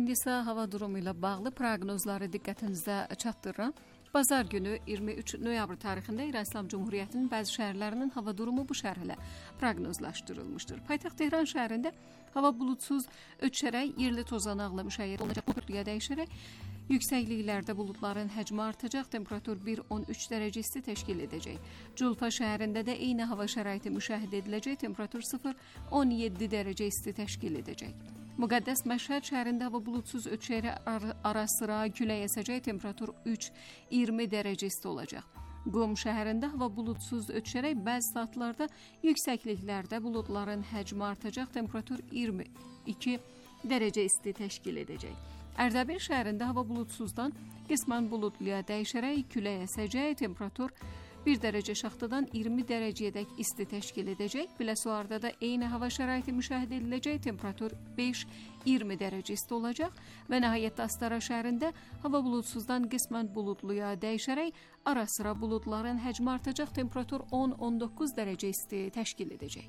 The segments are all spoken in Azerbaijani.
İndi isə hava durumu ilə bağlı proqnozları diqqətinizə çatdırıram. Bazar günü 23 noyabr tarixində İran İslam Cumhuriyyətinin bəzi şəhərlərinin hava durumu bu şərh ilə proqnozlaşdırılmışdır. Paytaxt Tehran şəhərində hava buludsuz, ötüşərək, yerli tozanaqla müşayiət olunacaq, buludluya dəyişərək, yüksəkliklərdə buludların həcmi artacaq, temperatur 1-13 dərəcə isti təşkil edəcək. Culfa şəhərində də eyni hava şəraiti müşahidə ediləcək, temperatur 0-17 dərəcə isti təşkil edəcək. Müqəddəs Məşhəd şəhərində hava buludsuz, ötüşərək, ara sıra külək əsəcək, temperatur 3-20 dərəcə isti olacaq. Qum şəhərində hava buludsuz, ötüşərək, bəzi saatlarda yüksəkliklərdə buludların həcmi artacaq, temperatur 22 dərəcə isti təşkil edəcək. Ərdəbil şəhərində hava buludsuzdan qismən buludluya dəyişərək, külək əsəcək, temperatur 1 dərəcə şaxtadan 20 dərəcəyədək isti təşkil edəcək. Biləsuarda da eyni hava şəraiti müşahidə ediləcək, temperatur 5-20 dərəcə isti olacaq və nəhayət Astara şəhərində hava buludsuzdan qismən buludluya dəyişərək, ara sıra buludların həcmi artacaq, temperatur 10-19 dərəcə isti təşkil edəcək.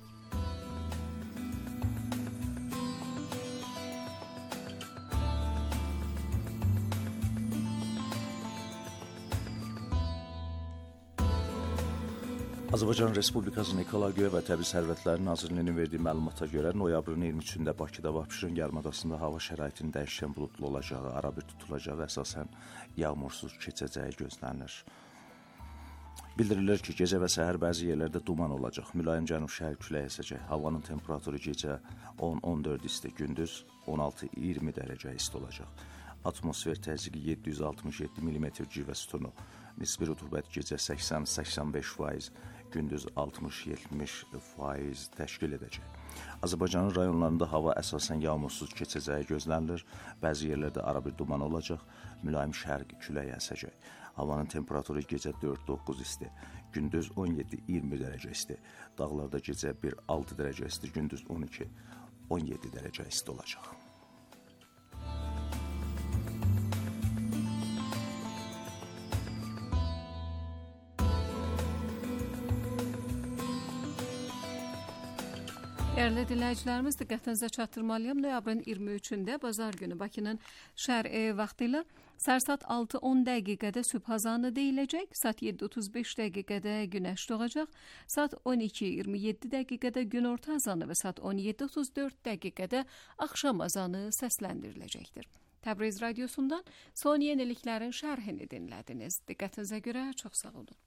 Azərbaycan Respublikasının Ekologiya və Təbii Sərvətlər Nazirliyinin verdiyi məlumata görə noyabrın 23-də Bakıda və Abşeron yarımadasında hava şəraitinin dəyişkən buludlu olacağı, arabir tutulacağı, əsasən yağmursuz keçəcəyi gözlənilir. Bildirilir ki, gecə və səhər bəzi yerlərdə duman olacaq, mülayim cənub-şərq küləyi əsəcək, havanın temperaturu gecə 10-14 isti, gündüz 16-20 dərəcə isti olacaq. Atmosfer təzyiqi 767 mm civə sütunu, nisbi rütubət gecə 80-85%, gündüz 60-70% təşkil edəcək. Azərbaycanın rayonlarında hava əsasən yağmursuz keçəcəyi gözlənilir, bəzi yerlərdə arabir duman olacaq, mülayim şərq küləyi əsəcək. Havanın temperaturu gecə 4-9 isti, gündüz 17-20 dərəcə isti, dağlarda gecə 1-6 dərəcə isti, gündüz 12-17 dərəcə isti olacaq. Dəyərli dinləyicilərimiz, diqqətinizə çatdırmalıyam. Noyabrın 23-də bazar günü Bakının şərqi vaxtı ilə saat 6-10 dəqiqədə sübh azanı deyiləcək, saat 7-35 dəqiqədə günəş doğacaq, saat 12-27 dəqiqədə günorta azanı və saat 17-34 dəqiqədə axşam azanı səsləndiriləcəkdir. Təbriz radiosundan son yeniliklərin şərhini dinlədiniz. Diqqətinizə görə çox sağ olun.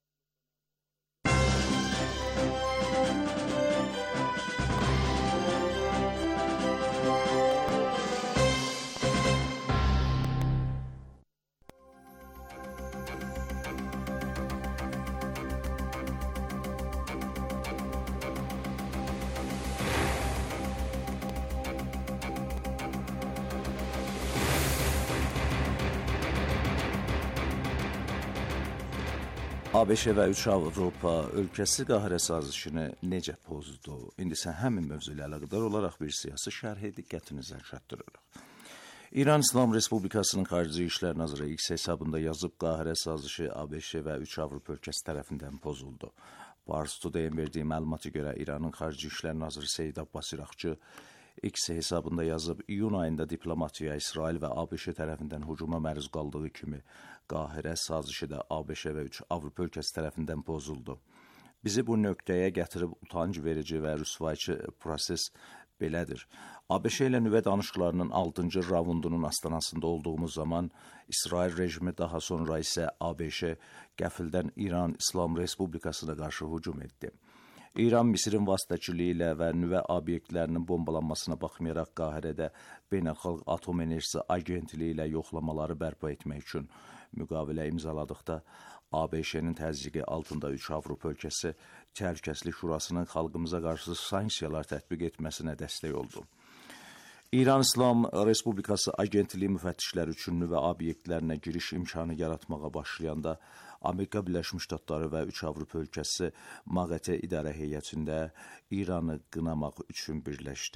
ABŞ və 3 Avropa ölkəsi Qahirə sazişini necə pozdu? İndi isə həmin mövzu ilə əlaqədar olaraq bir siyasi şərhi diqqətinizə çatdırırıq. İran İslam Respublikasının Xarici İşlər Naziri X hesabında yazıb, Qahirə sazişi ABŞ və 3 Avropa ölkəsi tərəfindən pozuldu. Pars Today-in verdiyi məlumata görə İranın Xarici İşlər Naziri Seyid Abbas İraqçı X hesabında yazıb, iyun ayında diplomatiya İsrail və ABŞ tərəfindən hücuma məruz qaldığı kimi Qahirə sazişi də ABŞ və 3 Avropa ölkəsi tərəfindən pozuldu. Bizi bu nöqtəyə gətirib utanc verici və rüsvayçı proses belədir. ABŞ ilə nüvə danışıqlarının 6-cı raundunun astanasında olduğumuz zaman İsrail rejimi, daha sonra isə ABŞ qəfildən İran İslam Respublikasına qarşı hücum etdi. İran Misirin vasitəçiliyi ilə və nüvə obyektlərinin bombalanmasına baxmayaraq Qahirədə Beynəlxalq Atom Enerjisi Agentliyi ilə yoxlamaları bərpa etmək üçün müqavilə imzaladıqda ABŞ-nin təzyiqi altında 3 Avropa ölkəsi Təhlükəsizlik Şurasının xalqımıza qarşı sanksiyalar tətbiq etməsinə dəstək oldu. İran İslam Respublikası Agentliyi müfəttişləri üçün nüvə obyektlərinə giriş imkanı yaratmağa başlayanda Amerika Birləşmiş Ştatları və 3 Avropa ölkəsi MAQATE İdarə Heyətində İranı qınamaq üçün birləşdi.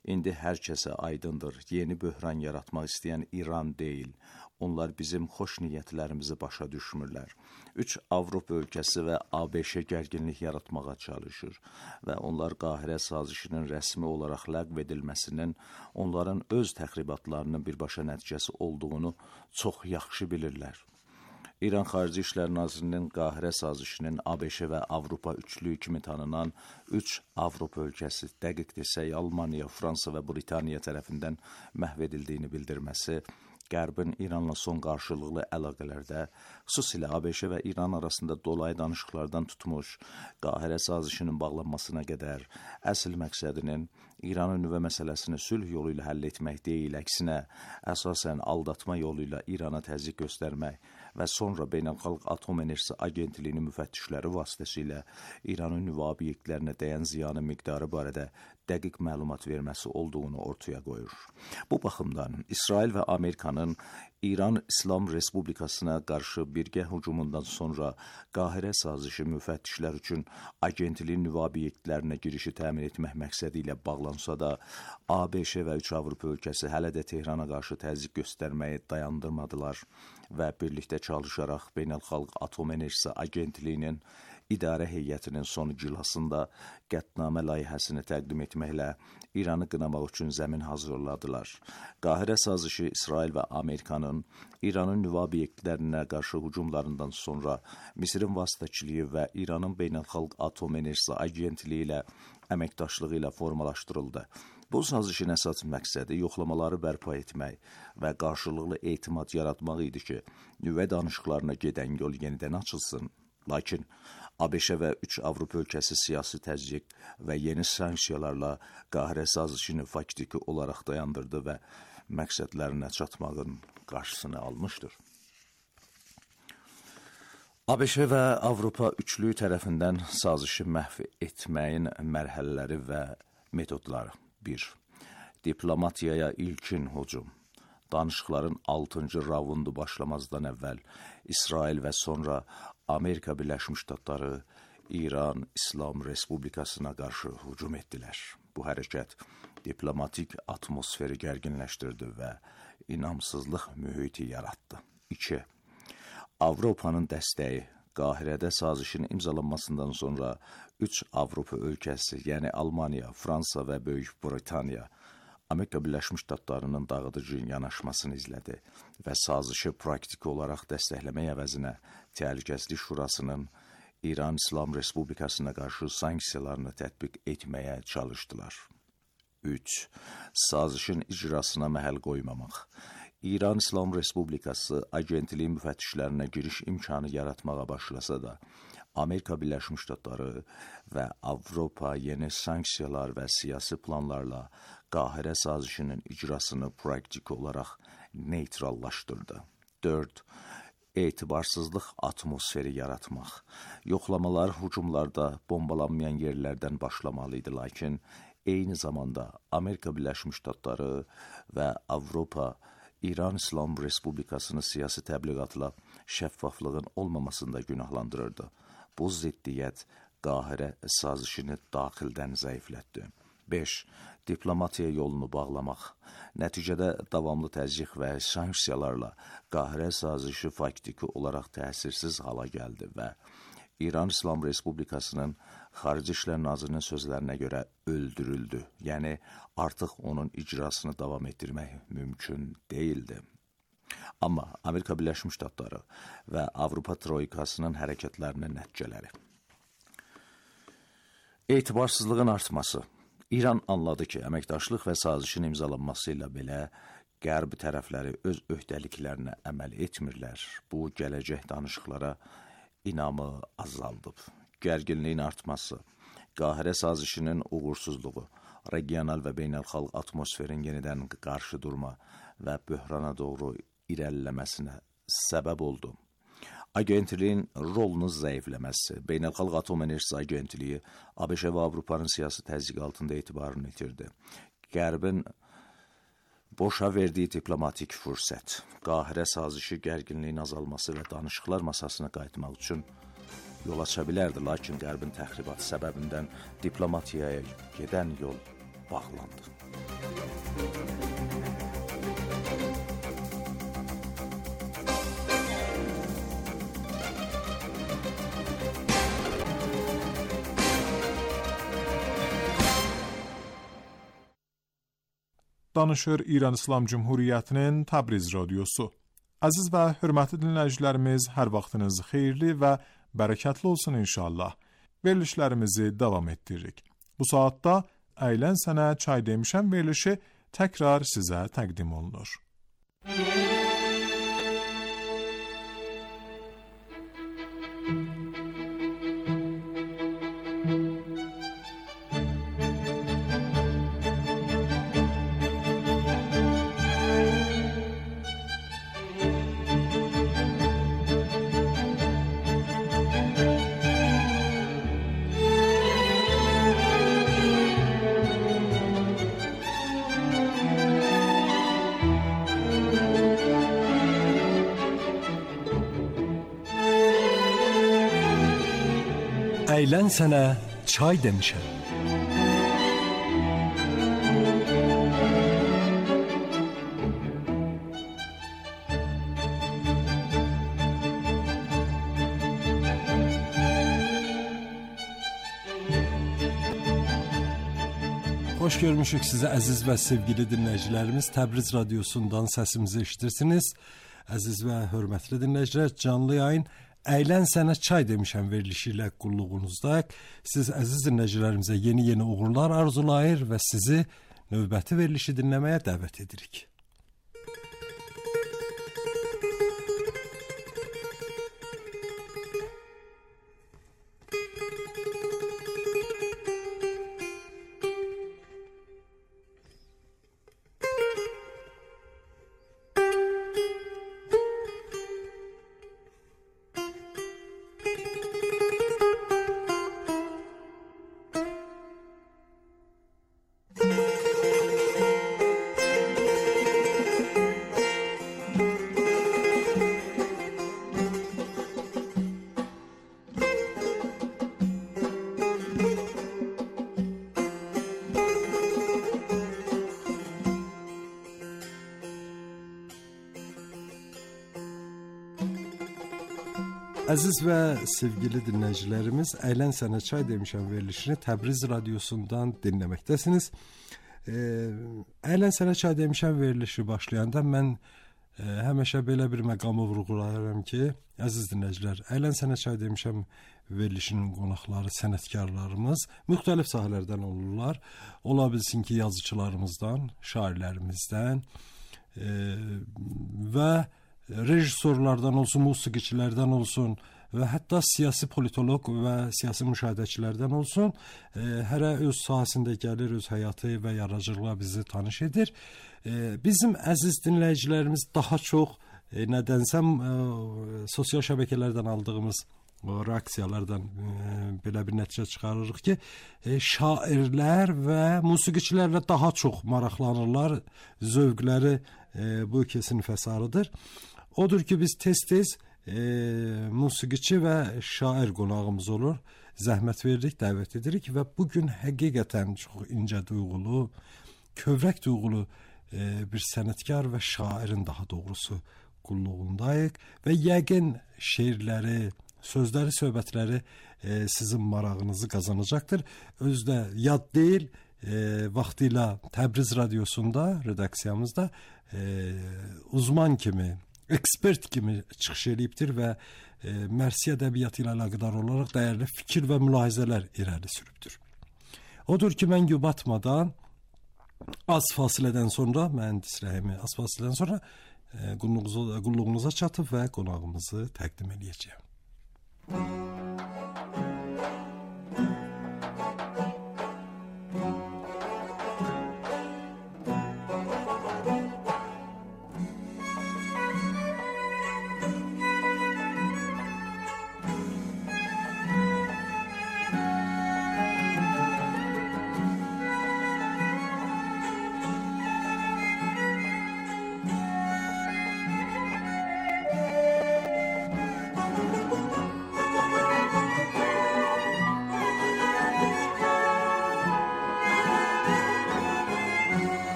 İndi hər kəsə aydındır, yeni böhran yaratmaq istəyən İran deyil. Onlar bizim xoş niyyətlərimizi başa düşmürlər. 3 Avropa ölkəsi və ABŞ gərginlik yaratmağa çalışır və onlar Qahirə sazişinin rəsmi olaraq ləğv edilməsinin onların öz təxribatlarının birbaşa nəticəsi olduğunu çox yaxşı bilirlər. İran Xarici İşlər Nazirinin Qahirə sazişinin ABŞ və Avropa üçlüyü kimi tanınan 3 Avropa ölkəsi, dəqiq desək Almaniya, Fransa və Britaniya tərəfindən məhv edildiyini bildirməsi, Qərbin İranla son qarşılıqlı əlaqələrdə, xüsusilə ABŞ və İran arasında dolayı danışıqlardan tutmuş, Qahirə sazişinin bağlanmasına qədər əsl məqsədinin İranın nüvə məsələsini sülh yolu ilə həll etmək deyil, əksinə əsasən aldatma yolu ilə İrana təzyiq göstərmək və sonra Beynəlxalq Atom Enerjisi Agentliyinin müfəttişləri vasitəsilə İranın nüvə obyektlərinə dəyən ziyanın miqdarı barədə dəqiq məlumat verməsi olduğunu ortaya qoyur. Bu baxımdan İsrail və Amerikanın İran İslam Respublikasına qarşı birgə hücumundan sonra Qahirə sazişi müfəttişlər üçün agentliyin nüvə obyektlərinə girişi təmin etmək məqsədi ilə bağlansa da, ABŞ və 3 Avropa ölkəsi hələ də Tehrana qarşı təzyiq göstərməyi dayandırmadılar və birlikdə çalışaraq Beynəlxalq Atom Enerjisi Agentliyinin İdarə heyətinin son iclasında qətnamə layihəsini təqdim etməklə İranı qınamaq üçün zəmin hazırladılar. Qahirə sazişi İsrail və Amerikanın İranın nüvə obyektlərinə qarşı hücumlarından sonra Misirin vasitəçiliyi və İranın Beynəlxalq Atom Enerjisi Agentliyi ilə əməkdaşlığı ilə formalaşdırıldı. Bu sazişin əsas məqsədi yoxlamaları bərpa etmək və qarşılıqlı etimad yaratmaq idi ki, nüvə danışıqlarına gedən yol yenidən açılsın. Lakin ABŞ və 3 Avropa ölkəsi siyasi təzyiq və yeni sanksiyalarla Qahirə sazişini faktiki olaraq dayandırdı və məqsədlərinə çatmağın qarşısını almışdır. ABŞ və Avropa üçlüyü tərəfindən sazişi məhv etməyin mərhələləri və metodları. 1. Diplomatiyaya ilkin hücum. Danışıqların 6-cı raundu başlamazdan əvvəl İsrail və sonra Amerika Birləşmiş Ştatları İran İslam Respublikasına qarşı hücum etdilər. Bu hərəkət diplomatik atmosferi gərginləşdirdi və inamsızlıq mühiti yaratdı. 2. Avropanın dəstəyi. Qahirədə sazişin imzalanmasından sonra 3 Avropa ölkəsi, yəni Almaniya, Fransa və Böyük Britaniya, Amerika Birləşmiş Ştatlarının dağıdıcı yanaşmasını izlədi və sazişi praktiki olaraq dəstəkləmək əvəzinə Təhlükəsizlik Şurasının İran İslam Respublikasına qarşı sanksiyalarını tətbiq etməyə çalışdılar. 3. Sazişin icrasına məhəl qoymamaq. İran İslam Respublikası agentliyin müfəttişlərinə giriş imkanı yaratmağa başlasa da, Amerika Birləşmiş Ştatları və Avropa yeni sanksiyalar və siyasi planlarla Qahirə sazişinin icrasını praktik olaraq neytrallaşdırdı. 4. Etibarsızlıq atmosferi yaratmaq. Yoxlamalar hücumlarda bombalanmayan yerlərdən başlamalıydı, lakin eyni zamanda Amerika Birləşmiş Ştatları və Avropa İran İslam Respublikasını siyasi təbliğatla şəffaflığın olmamasında günahlandırırdı. Bu ziddiyyət Qahirə sazişini daxildən zəiflətdi. 5. Diplomatiya yolunu bağlamaq. Nəticədə davamlı təzyiq və sanksiyalarla Qahirə sazişi faktiki olaraq təsirsiz hala gəldi və İran İslam Respublikasının Xarici İşlər Nazirinin sözlərinə görə öldürüldü. Yəni, artıq onun icrasını davam etdirmək mümkün deyildi. Amma Amerika Birləşmiş Ştatları və Avropa Troikasının hərəkətlərinin nəticələri. Etibarsızlığın artması. İran anladı ki, əməkdaşlıq və sazişin imzalanması ilə belə Qərb tərəfləri öz öhdəliklərinə əməl etmirlər. Bu, gələcək danışıqlara inamı azaldıb. Gərginliyin artması, Qahirə sazişinin uğursuzluğu, regional və beynəlxalq atmosferin yenidən qarşı durma və böhrana doğru irəliləməsinə səbəb oldu. Agentliyin rolunu zəifləməsi, Beynəlxalq Atom Enerjisi Agentliyi ABŞ və Avropanın siyasi təzyiq altında etibarını itirdi. Qərbin boşa verdiyi diplomatik fürsət, Qahirə sazişi gərginliyin azalması və danışıqlar masasına qayıtmaq üçün yol aça bilərdi, lakin Qərbin təxribatı səbəbindən diplomatiyaya gedən yol bağlandı. Danışır İran İslam Cumhuriyyətinin Təbriz radiosu. Əziz və hörmətli dinləyicilərimiz, hər vaxtınız xeyirli və bərəkətli olsun inşallah. Verilişlərimizi davam etdiririk. Bu saatda Əylən sənə çay demişəm verilişi təkrar sizə təqdim olunur. Əylən sənə çay demişəm. Xoş görmüşük sizə əziz və sevgili dinləyicilərimiz. Təbriz radiosundan səsimizi eşidirsiniz. Əziz və hörmətli dinləyicilər, canlı yayın Əylən sənə çay demişəm verilişi ilə qulluğunuzdayıq. Siz əziz dinləyicilərimizə yeni uğurlar arzulayır və sizi növbəti verilişi dinləməyə dəvət edirik. Əziz və sevgili dinləyicilərimiz, Əylən sənə çay demişəm verilişini Təbriz radiosundan dinləməkdəsiniz. Əylən sənə çay demişəm verilişi başlayanda mən həmişə belə bir məqamı vurğulayıram ki, əziz dinləyicilər, Əylən sənə çay demişəm verilişinin qonaqları, sənətkarlarımız müxtəlif sahələrdən olurlar. Ola bilsin ki, yazıçılarımızdan, şairlərimizdən və rejissorlardan olsun, musiqiçilərdən olsun və hətta siyasi politoloq və siyasi müşahidəçilərdən olsun, hərə öz sahəsində gəlir, öz həyatı və yaradıcılıqla bizi tanış edir. Bizim əziz dinləyicilərimiz daha çox nədənsə sosial şəbəkələrdən aldığımız reaksiyalardan belə bir nəticə çıxarırıq ki, şairlər və musiqiçilərlə daha çox maraqlanırlar, zövqləri bu iki sinifə sarıdır. Odur ki, biz tez-tez musiqiçi və şair qonağımız olur, zəhmət veririk, dəvət edirik və bugün həqiqətən çox incə duyğulu, kövrək duyğulu bir sənətkar və şairin daha doğrusu qulluğundayıq və yəqin şeirləri, sözləri, söhbətləri sizin marağınızı qazanacaqdır. Özü də yad deyil, vaxtilə Təbriz radiosunda, redaksiyamızda uzman kimi, ekspert kimi çıxış edibdir və Mərsi ədəbiyyatı ilə əlaqədar olaraq dəyərli fikir və mülahizələr irəli sürübdür. Odur ki, mən batmadan az fasilədən sonra, mühəndis Rəhimi az fasilədən sonra qulluğunuza çatıb və qonağımızı təqdim edəcəyəm.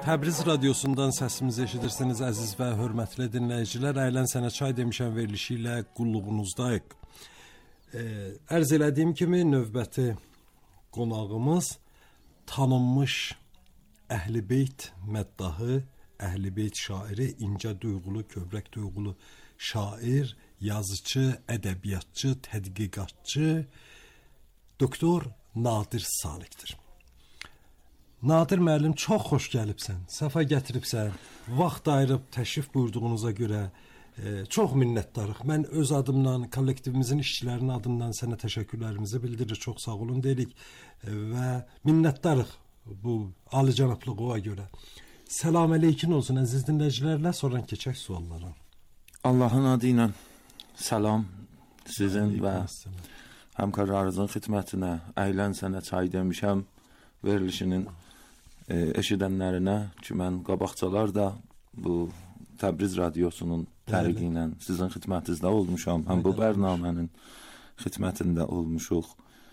Təbriz radiosundan səsimizi eşidirsiniz əziz və hörmətli dinləyicilər. Əyləncə Sənə Çay demişəm verilişi ilə qulluğunuzdayıq. Ərz elədiyim kimi növbəti qonağımız tanınmış Əhlibeyt məddahı, Əhlibeyt şairi, incə duyğulu, kövrək duyğulu şair, yazıcı, ədəbiyyatçı, tədqiqatçı doktor Nadir Salikdir. Nadir müəllim, çox xoş gəlibsən, səfa gətiribsən, vaxt ayırıb təşrif buyurduğunuza görə çox minnətdarıq. Mən öz adımdan, kollektivimizin işçilərinin adından sənə təşəkkürlərimizi bildiririk, çox sağ olun deyirik və minnətdarıq bu alicənablığa görə. Salam əleykum olsun əziz dinləyicilərlə, sonra keçək suallara. Allahın adı ilə salam sizin və həmkarlarınızın xidmətinə. Əyləncə Sənə Çay demişəm verilişinin eşidənlərinə ki, mən qabaqcalar da bu Təbriz radiosunun tərqi ilə sizin xidmətinizdə olmuşam. Həm bu bərnamənin xidmətində olmuşuq.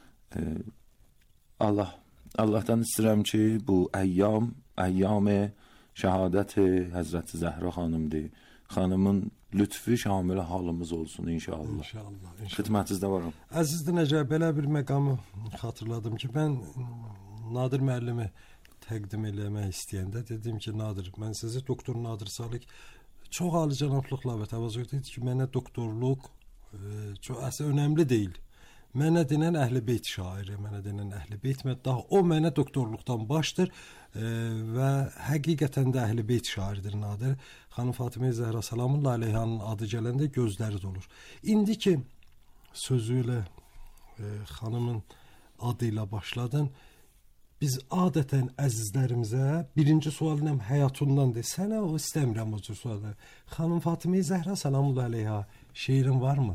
Allahdan istəyirəm ki, bu əyyam-ı şəhadət Həzrəti Zəhra xanımdır. Xanımın lütfü şamil halımız olsun inşallah. İnşallah. Xidmətinizdə varam. Əziz dinləyicilər, belə bir məqamı xatırladım ki, mən Nadir müəllimi təqdim eləmək istəyəndə dedim ki, Nadir, mən sizi doktor Nadir Salik çox alicənablıqla və təvazö etdi ki, mənə doktorluq çox önəmli deyil. Mənə denən Əhlibeyt şairi, mənə denən Əhlibeyt məddahı, o mənə doktorluqdan başdır və həqiqətən də Əhlibeyt şairidir Nadir. Xanım Fatimə Zəhra salamullah əleyhanın adı gələndə gözləri dolur. İndi ki sözü ilə xanımın adı ilə başladın, biz adətən əzizlərimizə birinci sualım həyatındandır. Sənə o istəmirəm o cür sualları. Xanım Fatimə Zəhra salamullah əleyha şeirin varmı?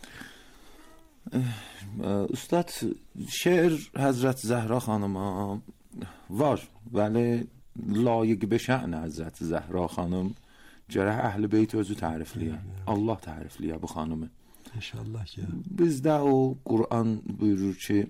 Ustad, şeir Həzrət Zəhra xanıma var, vəli layiq be şə'n Həzrət Zəhra xanım gərək Əhlibeyt özü tərifliyə, Allah tərifliyə bu xanımı. İnşallah ki. Bizdə o Qur'an buyurur ki,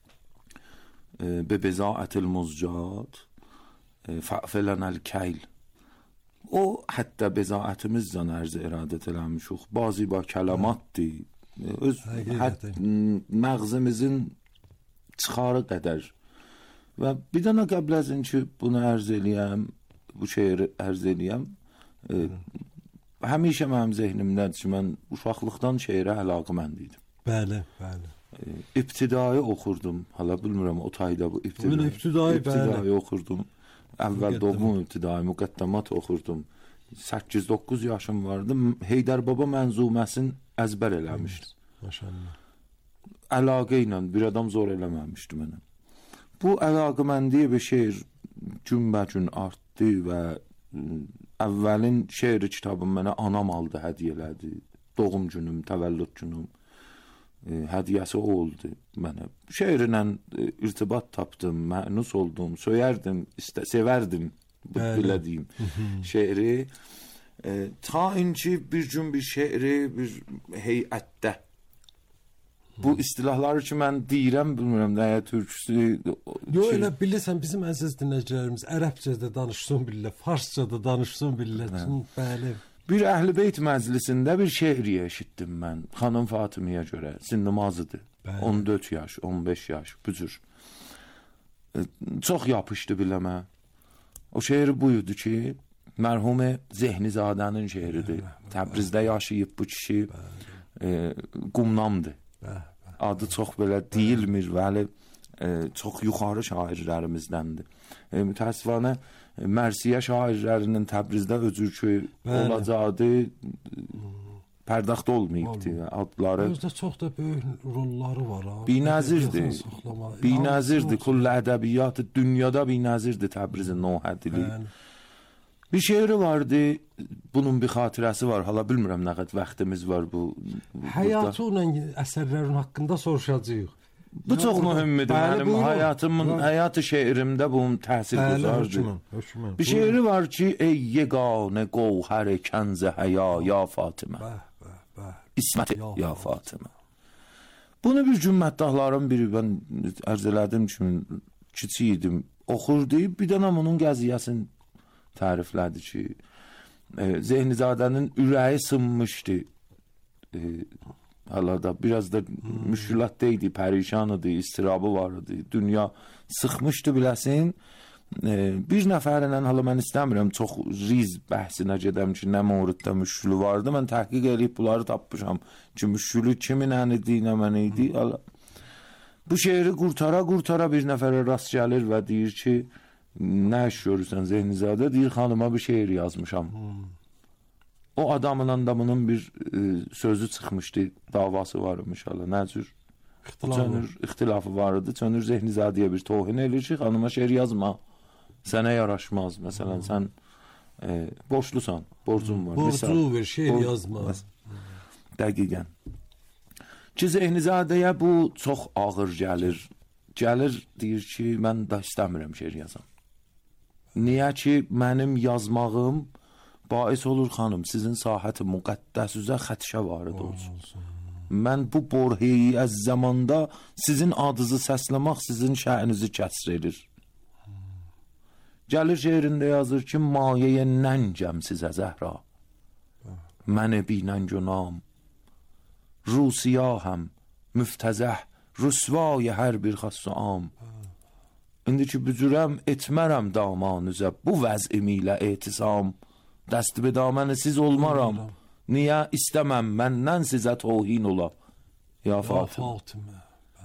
be bezaətil muzcat fa'felənəl keyl. O hətta bezaətimizdən ərz iradət eləmişuq. Bazı ba kələmatdır. Öz məğzimizin çıxarı qədər. Və bir dənə qəbl əzin ki, bunu ərz eləyəm, bu şeiri ərz eləyəm. Həmişə mənim zehnimdədir ki, mən uşaqlıqdan şeirə əlaqəmənd idim. Bəli, bəli. İbtidai oxurdum. Hala bilmirəm o tayda bu ibtidai oxurdum. Əvvəl doğum ibtidai müqəddəmat oxurdum. 8-9 yaşım vardı. Heydər Baba mənzuməsin əzbər eləmişdim. Maşallah. Əlaqə ilə bir adam zor eləməmişdi mənə. Bu əlaqəməndiyə bir şeir günbə-gün artdı və əvvəlin şeiri kitabım mənə anam aldı, hədiyyə elədi. Doğum günüm, təvəllüd günüm hədiyyəsi o oldu mənə. Şeirlə irtibat tapdım, mənus oldum, söyərdim, sevərdim bu bilədiyim şeiri. Ta inki bir gün bir şeiri bir heyətdə. Bu istilahları ki mən deyirəm, bilmirəm nəyə türküsü. Yox, elə bilirsən bizim əziz dinləyicilərimiz ərəbcədə danışsın bilirlər, farscada danışsın bilirlər. Bəli. Bir Əhlibeyt məclisində bir şeir eşitdim mən. Xanım Fatiməyə görə. Sinnimazıdır. 14 yaş, 15 yaş, bu cür. Çox yapışdı biləmə. O şeir buydu ki, mərhum Zehnizadənin şeiridir. Təbrizdə yaşayıb bu kişi Qumnamdır. Adı çox belə deyilmir, vəli çox yuxarı şairlərimizdəndir. Mütəəssifanə Mərsiyə şairlərinin Təbrizdə özürkü olacağı pərdəxtdə olmayıbdı. Adları özdə çox da böyük rolları var. Binəzirdir. Binəzirdir. Kullə ədəbiyyat dünyada binəzirdir Təbrizin Nohədili. Bir şeiri vardı, bunun bir xatirəsi var. Hala bilmirəm nə qədər vaxtımız var bu. Həyatı ilə əsərlərin haqqında soruşacağıq. Bu çox mühümdür. Mənim həyatımın, həyat şeirimdə bunun təsir güzardır. Bir şeiri var ki, ey yeganə qovhər kənz həya ya Fatimə. İsmət ya Fatimə. Bunu bir gün məddahların biri, mən ərz elədim ki, kiçik idim, oxurdu. Bir dənə onun qəziyyəsini təriflədi ki, Zehnizadənin ürəyi sınmışdı. Hala da biraz da müşkülatda idi, pərişan idi, istirabı var idi. Dünya sıxmışdı biləsin. Bir nəfərlə hala mən istəmirəm çox riz bəhsinə gedəm ki, nə mövriddə müşkülü vardı. Mən təhqiq edib bunları tapmışam ki, müşkülü kimin idi, nə mən idi. Hala bu şeiri qurtara bir nəfərə rast gəlir və deyir ki, nə iş görürsən Zehnizadə? Deyir, xanıma bir şeir yazmışam. O adamının bir sözü çıxmışdı, davası var imiş hala. Nə cür? İxtilafı var idi. Çönür Zehnizadəyə bir tohin eləyir ki, xanıma şeir yazma. Sənə yaraşmaz. Məsələn, sən borçlusan, borcun var. Borcu ver, şeir yazma. Dəqiqən. Ki, Zehnizadəyə bu çox ağır gəlir. Gəlir, deyir ki, mən də istəmirəm şeir yazam. Niyə ki, mənim yazmağım bais olur xanım, sizin sahət-i müqəddəs üzə xətişə varid olsun. Mən bu borheyi əz zamanda sizin adınızı səsləmək sizin şə'nizi kəsr edir. Gəlir şeirində yazır ki, mayeyə nəncəm sizə Zəhra. Mənə binəng nam. Rusiyahəm, müftəzəh, rüsvay hər bir xəssam. İndi ki, bücürəm, etmərəm damanüzə, bu vəzim ilə etisam. Dəsti bir daməni siz olmaram. Niyə istəməm məndən sizə tohin ola? Ya Fatıma.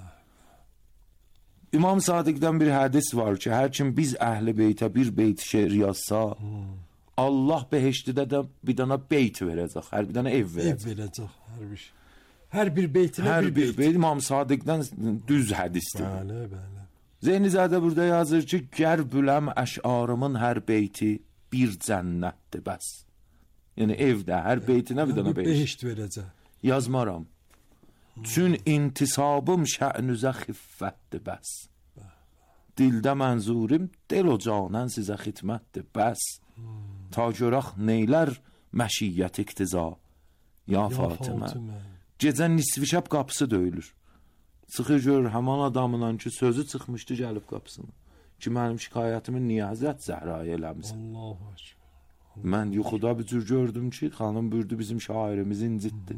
İmam Sadiq'dən bir hədis var ki, hər kim biz əhl-i beytə bir beyt şeir yazsa, Allah behiştidə də bir dana beyt verəcək, hər bir dana ev verəcək. Hər bir beytinə bir beyt. İmam Sadiq'dən düz hədisdir. Bəli. Zehnizadə burada yazır ki, gər büləm əşarımın hər beyti bir cənnətdir bəs. Yəni evdə hər beytinə bir dana behişt verəcək. Yazmaram. Çün intisabım şə'nüzə xiffətdir bəs. Dildə mənzurim del o canən sizə xidmətdir bəs. Ta görək neylər məşiyyət iqtiza. Ya Fatıma. Gecə nisfi şəb qapısı döyülür. Çıxır görür həman adamla ki, sözü çıxmışdı gəlib qapısına. Ki, mənim şikayətimi Niyazət Zəhraya eləmişsin. Mən yuxuda bir cür gördüm ki, xanım bürdü bizim şairimizi incitdi.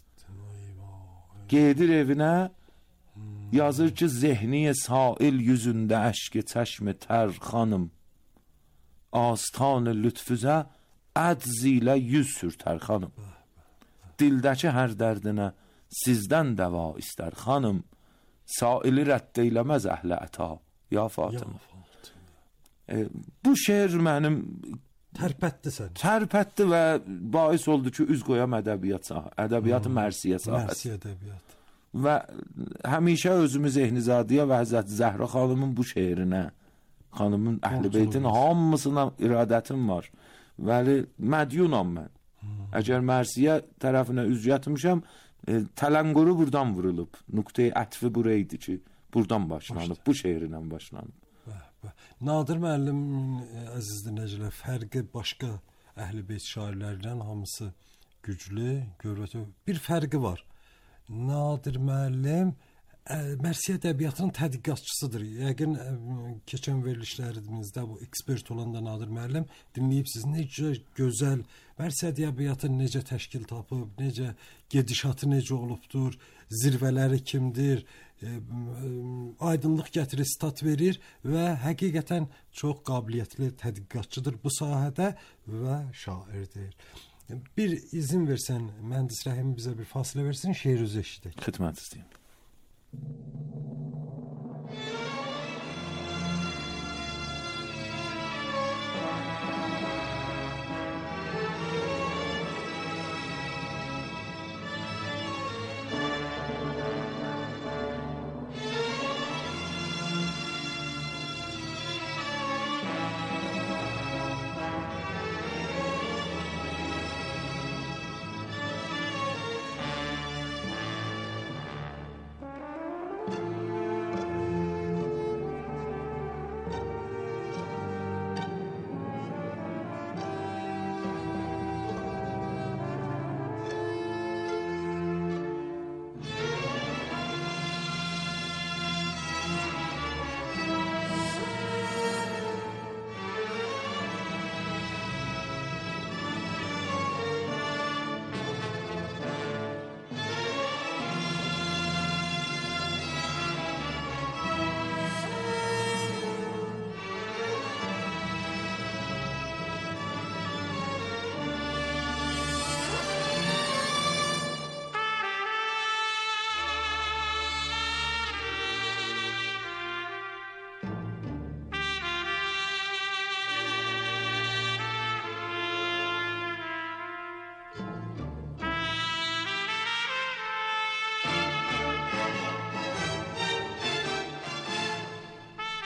Gedir evinə, yazır ki, zehniyə sail yüzündə əşki çəşmi tər xanım. Astan-ı lütfüzə ədz ilə yüz sürtər xanım. Dildəki hər dərdinə sizdən dəva istər xanım. Saili rədd eyləməz əhlə əta. Ya Fatıma. Bu şeir mənim tərpətdi və bais oldu ki, üz qoyam ədəbiyyatı mərsiyə sahət. Və həmişə özümü Zehnizadəyə və Həzrət Zəhra xanımın bu şeirinə, xanımın əhl-i beytin hamısına iradətim var. Vəli mədyunam mən. Əgər mərsiyə tərəfinə üz yatmışam, tələnguru buradan vurulub. Nüqtə-i ətfi buraydı ki, buradan başlanıb, bu şeirinə başlanıb. Nadir müəllimin əziz dinləyicilər, fərqi başqa əhl-i beyt şairlərdən hamısı güclü, qüvvətli. Bir fərqi var. Nadir müəllim mərsiyə ədəbiyyatının tədqiqatçısıdır. Yəqin keçən verilişlərimizdə bu ekspert olan da Nadir müəllim dinləyib siz necə gözəl mərsiyə ədəbiyyatı necə təşkil tapıb, necə gedişatı necə olubdur, zirvələri kimdir, aydınlıq gətirir, stat verir və həqiqətən çox qabiliyyətli tədqiqatçıdır bu sahədə və şairdir. Bir izin versən, mühəndis Rəhim bizə bir fasilə versin, şeir özü eşidək. Xidmət istəyim.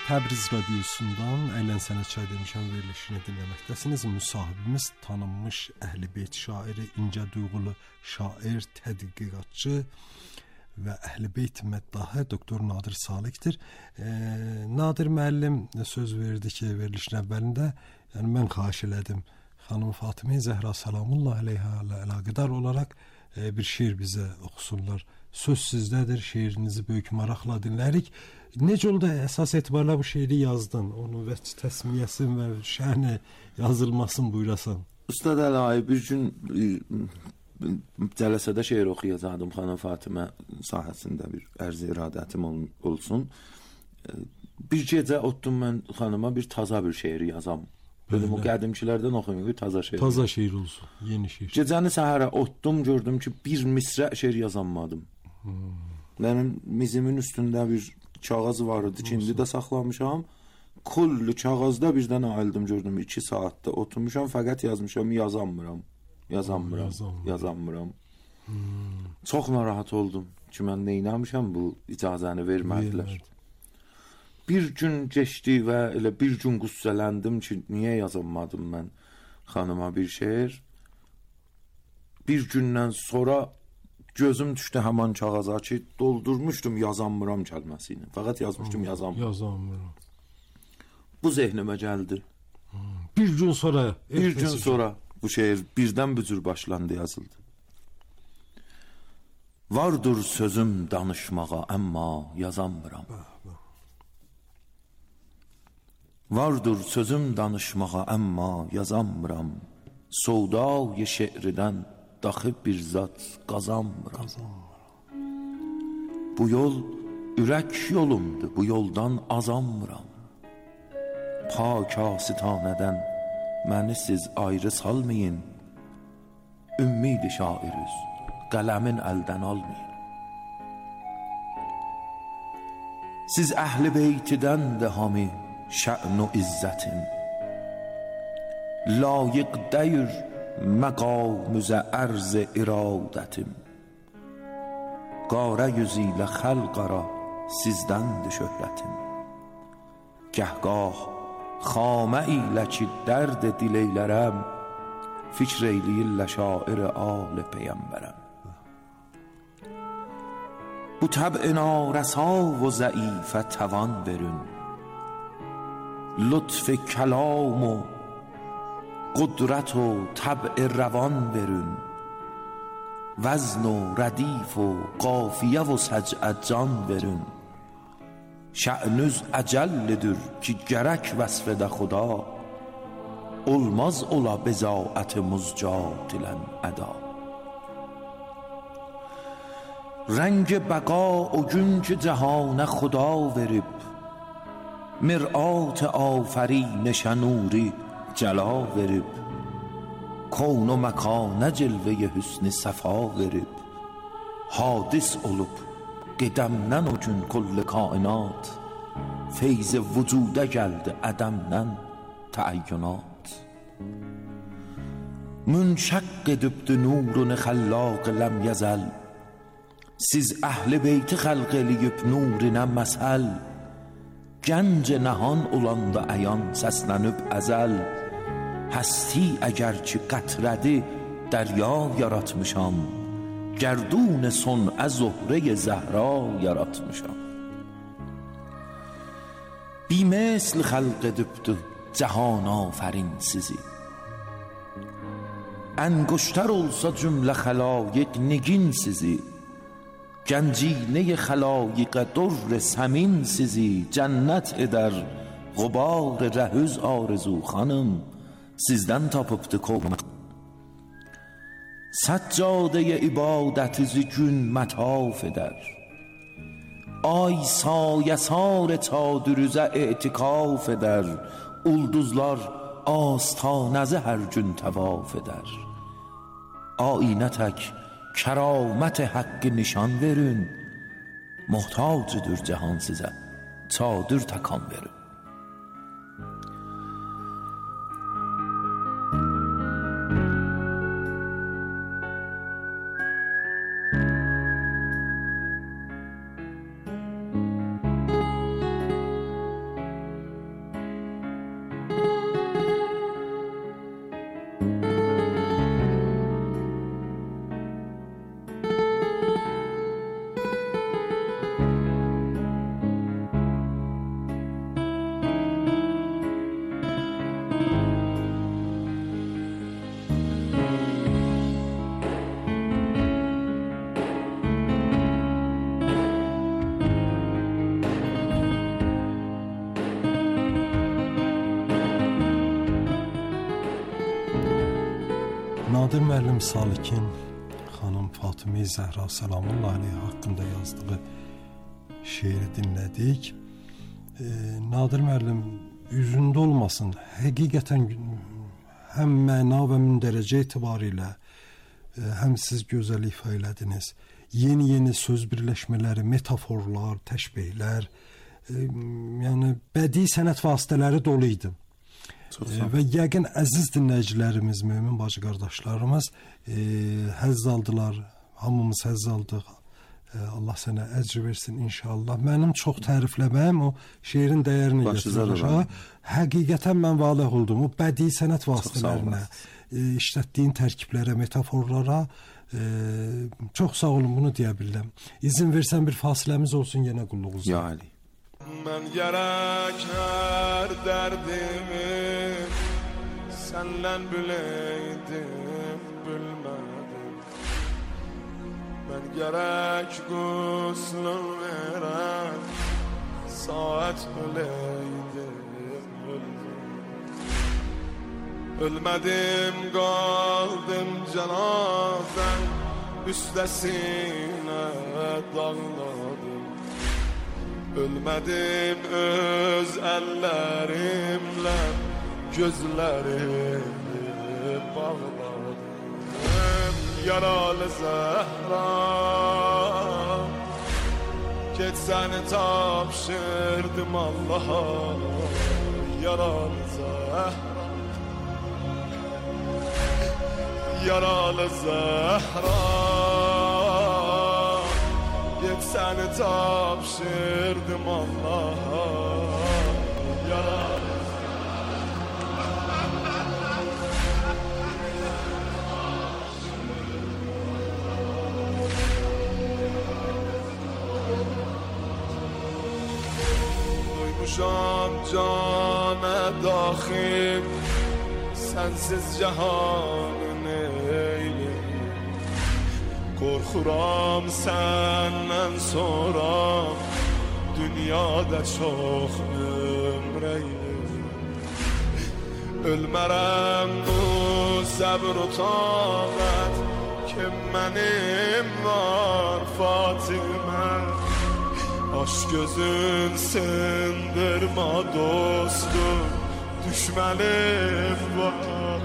Təbriz radiosundan Əylənsənə çay demişəm verilişini dinləməkdəsiniz. Müsahibimiz tanınmış Əhl-i-Beyt şairi, incə duyğulu şair, tədqiqatçı və Əhl-i-Beyt məddahı doktor Nadir Salikdir. Nadir müəllim söz verdi ki, verilişin əvvəlində, yəni mən xahiş elədim xanım Fatimə Zəhra Salamullah əleyhə ilə əlaqədar olaraq bir şeir bizə oxusunlar. Söz sizdədir, şeirinizi böyük maraqla dinlərik. Necə oldu əsas etibarla bu şeiri yazdın? Onun və təsmiyəsin və şəhni yazılmasın buyurasan. Ustad Əlayi, bir gün cələsədə şeir oxuyacaqdım xanım Fatimə sahəsində bir ərz iradətim olsun. Bir gecə otdum mən xanıma bir taza bir şeir yazam. Dedim o qədimkilərdən oxuyum ki, taza şeir. Taza şeir olsun, yeni şeir. Gecəni səhərə otdum, gördüm ki, bir misrə şeir yazamadım. Mənim mizimin üstündə bir kağız var idi ki, indi də saxlamışam. Kullu kağızda birdən ayıldım, gördüm 2 saatdə oturmuşam, fəqət yazmışam, yazamıram. Çox narahat oldum ki, mən neynəmişəm, bu icazəni vermədilər. Bir gün keçdi və elə bir gün qüssələndim ki, niyə yazamadım mən xanıma bir şeir. Bir gündən sonra gözüm düşdü həman kağıza ki, doldurmuşdum yazamıram kəlməsini. Fəqət yazmışdım yazamıram. Bu zehnimə gəldi. Bir gün sonra bu şeir birdən bücür başlandı, yazıldı. Vardır sözüm danışmağa, amma yazamıram. Vardır sözüm danışmağa, amma yazamıram. Sovdayı şeirdən daxı bir zat qazanmıram. Bu yol ürək yolumdur, bu yoldan azanmıram. Pakasitanədən məni siz ayrı salmayın. Ümmid-i şairiz, qələmin əldən almayın. Siz əhl-i beytidən də hami şə'n و izzətim. Layiq deyir məqamüzə ərz iradətim. Qarə yüzü ilə xəlqara sizdəndir şöhrətim. Gəhgah xamə ilə ki dərd dil eylərəm, fikr eyləyirlə şair âl peygəmbərəm. Bu təb'in arəsa و ضعیفə təvan verin. لطف کلام و قدرت و طبع روان برون. وزن و ردیف و قافیه و سجع جان برون. شأنüz əcəllidir ki gərək vəsfədə xuda. Olmaz ola bezaət-i muzcat ilə əda. رنگ بقا o gün ki cəhana xuda verib. مرآت آفرینش نوری جلا verib. کون و مکان جلوه حسن صفا verib. حادث olub qədəmdən o gün kل kainat. feyz vücuda gəldi ədəmdən təəyyünat. منشق edibdi nurun xəllaq ləm yəzəl. siz əhl-i beyti xəlq eləyib nurinə məsəl. گنج نهان olanda əyan səslənib əzəl. Həsti əgər ki qətrədi dərya yaratmışam. Gərdun son əzöhrə zəhra yaratmışam. بیمثل خلق edibdi cahan afərin sizi. انگشتر olsa cümlə xəlaiq nigin sizi. گنجینه خلایق در سمین sizi. Cənnət edər غبار rəhüz arzu xanım. Sizdən tapıbdı kovma. Səccadəyə ibadətizi gün mətaf edər. Ay sayəsar çadürüzə etikaf edər. Ulduzlar astanəzi hər gün təvaf edər. Aynə tək kəramət haqqı nişan verin. Muhtacıdır cahan sizə, çadır takan verin. Nadir müəllim Salikin xanım Fatıma Zəhra salamullah əleyhə haqqında yazdığı şeiri dinlədik. Nadir müəllim üzündə olmasın, həqiqətən həm məna və mündərəcə etibarilə həm siz gözəl ifa elədiniz. Yeni söz birləşmələri, metaforlar, təşbehlər, yəni bədii sənət vasitələri dolu idi. Və yəqin əziz dinləyicilərimiz, mömin bacı qardaşlarımız həzz aldılar, hamımız həzz aldıq. Allah sənə əcr versin inşallah. Mənim çox tərifləməm o şeirin dəyərini göstərir. Həqiqətən mən valeh oldum o bədii sənət vasitələrinə, işlətdiyin tərkiblərə, metaforlara. Çox sağ olun, bunu deyə bilirəm. İzin versən bir fasiləmiz olsun, yenə qulluğunuzda. Ya Ali. Mən gərək hər dərdimi səndən biləydim, bilmədim. Mən gərək qüslün verən saat biləydim, ölmədim, qaldım cənazən üstəsinə dağladım. Ölmədim, öz əllərimlə gözlərimi bağladım. Yaralı Zəhra, get səni tapşırdım Allaha. Yaralı Zəhra, yaralı Zəhra, get səni tapşırdım Allaha. Yaralı duymuşam canə daxil, sənsiz cahanın eyləyim. Qorxuram səndən sonra dünyada çox ömr eyləyim. Ölmərəm bu səbr u taqət, kim mənim var Fatimə. Aş gözün sındırma dostum, düşmənim var.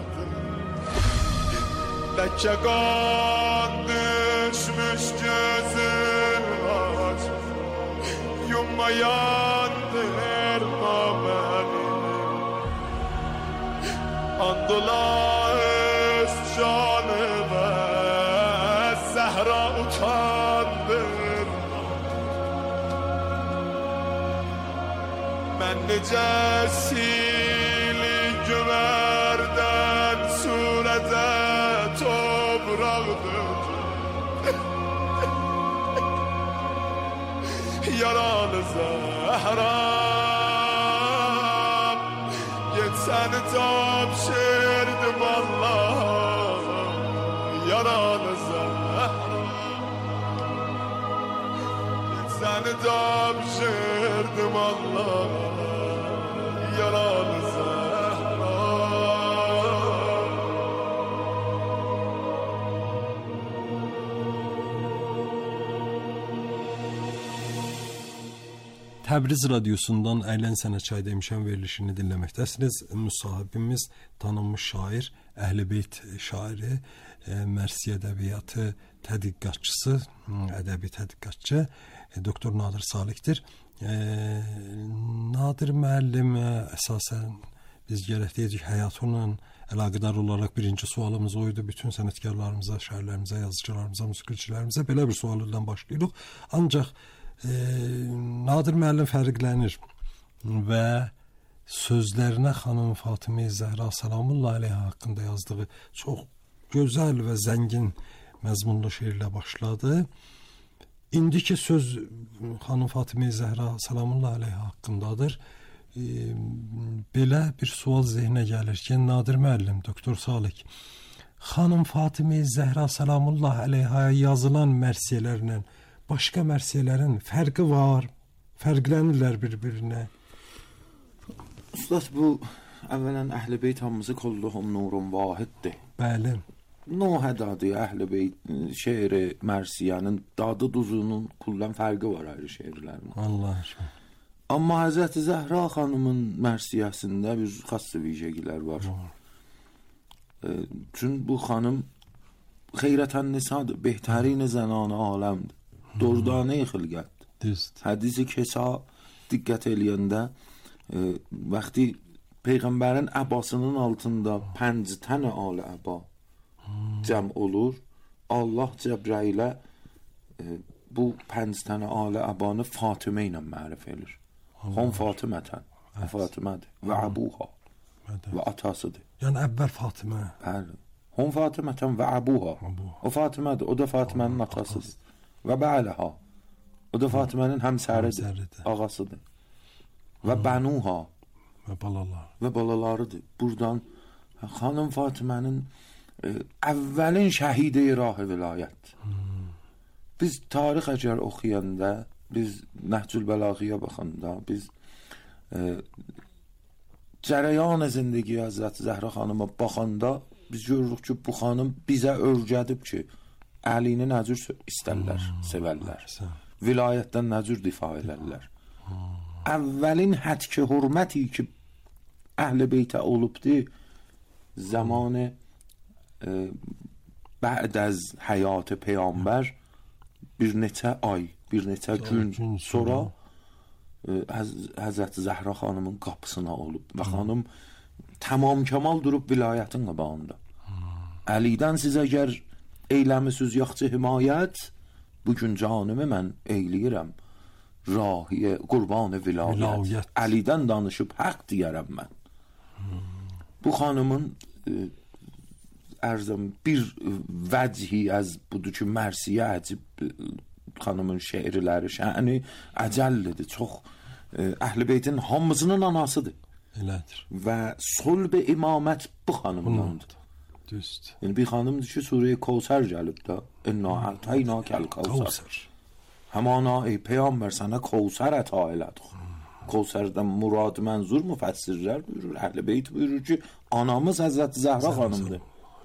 Ləkə qan düşmüş gözün aç, yumma yandırma məni. Andola öz canıma Zəhra utandır. Mən necə sili gümərdən surətə topraqdır. Yaralı Zəhra, get səni tapşırdım Allaha. Yaralı Zəhra, get səni tapşırdım Allaha. Yaralı Zəhra. Təbriz radiosundan Əylən Sənə Çay demişəm verilişini dinləməkdəsiniz. Müsahibimiz tanınmış şair, Əhl-i-Beyt şairi, Mərsi ədəbiyyatı tədqiqatçısı, ədəbi tədqiqatçı Doktor Nadir Salikdir. Nadir müəllim əsasən biz gərək deyirik həyatıyla əlaqədar olaraq birinci sualımız oydu. Bütün sənətkarlarımıza, şairlərimizə, yazıcılarımıza, musiqiçilərimizə belə bir sualdan başlayırıq. Ancaq Nadir müəllim fərqlənir və sözlərinə xanım Fatıma Zəhra salamullah əleyhə haqqında yazdığı çox gözəl və zəngin məzmunlu şeirlə başladı. İndiki söz xanım Fatıma Zəhra salamullah əleyhə haqqındadır. Belə bir sual zehnə gəlir ki, Nadir müəllim, Doktor Salik, xanım Fatıma Zəhra salamullah əleyhə yazılan mərsiyələrlə başqa mərsiyələrin fərqi var, fərqlənirlər bir-birinə. Ustad, bu Əvvələn Əhl-i-Beyt hamısı kulluhum nurun vahiddir. Bəli. Nuh dadı Əhl-i-Beyt şeiri Mərsiyənin dadı duzunun kullan fərqi var ayrı şeirlərin. Allah aşkına. Amma Həzrəti Zəhra xanımın Mərsiyəsində bir xas vicəgilər var. Çünki bu xanım xeyrətən nisadır, behtarin zənanə aləmdir. Dordane xilqətdir. Düzdür. Hədisi kesa diqqət eləyəndə vaxtı Peyğəmbərin əbasının altında 5 tane alə əba cəm olur. Allah Cəbrailə bu 5 tane alə əbanı Fatimə ilə mərif edir. Hom Fatimətən, Fatimədir və əbuha və atasıdır. Yəni əvvəl Fatimə. Bəli. Hom Fatimətən və əbuha. O Fatimədir, o da Fatimənin atasıdır. Və bə'ləha. O da Fatimənin həmsəridir, ağasıdır. Və bənuha. Və balalar. Və balalarıdır. Buradan xanım Fatimənin əvvəlin şəhidi-i rah-ı vilayət. Biz tarix əgər oxuyanda, biz Nəhcül Bəlağıya baxanda, biz cərəyan zindagi Həzrət Zəhra xanıma baxanda biz görürük ki, bu xanım bizə örgədib ki, Əlini nə cür istərlər, sevərlər. Vilayətdən nə cür difa edərlər. Əvvəlin hədki hürməti ki, Əhl-i Beytə olubdur, zamanı bə'd az həyat Peyğəmbər bir neçə ay, bir neçə gün sonra Həzrət Zəhra xanımın qapısına olub və xanım tamam kemal durub vilayətin qabağında. Əlidən siz əgər eyləmisiniz yaxçı himayət, bugün canımı mən eyləyirəm rahiyə qurbanı vilayət. Əlidən danışıb haqq deyərəm mən. Bu xanımın ərzəm bir vəchi az budur ki, Mərsiyə əcib xanımın şeirləri şəni əcəllidir. Çox Əhl-i Beytin hamısının anasıdır. Elədir. Və solb imamət bu xanımdandır. Düzdür. Yəni bir xanımdır ki, Surə-i Kəvsər gəlib də. İnna a'taynakal Kəvsər. Həmana ey Peyğəmbər sənə Kəvsər əta elədik. Kəvsərdən murad mənzur müfəssirlər buyurur. Əhl-i Beyt buyurur ki, anamız Həzrət Zəhra xanımdır.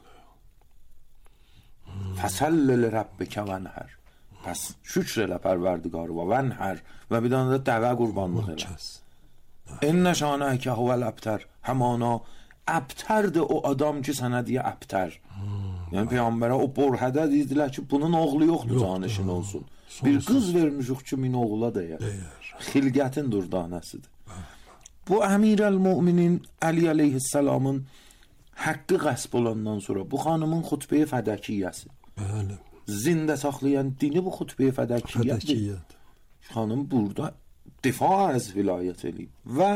Fəsəlli li-Rabbikə vənhər. Pəs şükr elə Pərverdigarı və vənhər və bir dənə də dəvə qurbanlıq elə. İnnə şanəkə huvel əbtər. Həmana əbtərdir o adam ki, sənə deyə əbtər. Yəni Peyğəmbərə o borhədə deydilər ki, bunun oğlu yoxdur, canişin olsun. Bir qız vermişik ki, min oğula deyər. Xilqətin durdanəsidir. Bu Əmirəl-Müminin Əli əleyhissalamın haqqı qəsb olandan sonra bu xanımın xutbə-i fədəkiyyəsi. Bəli. Zində saxlayan dini bu xutbə-i fədəkiyyədir. Xanım burada difa az vilayət eləyib və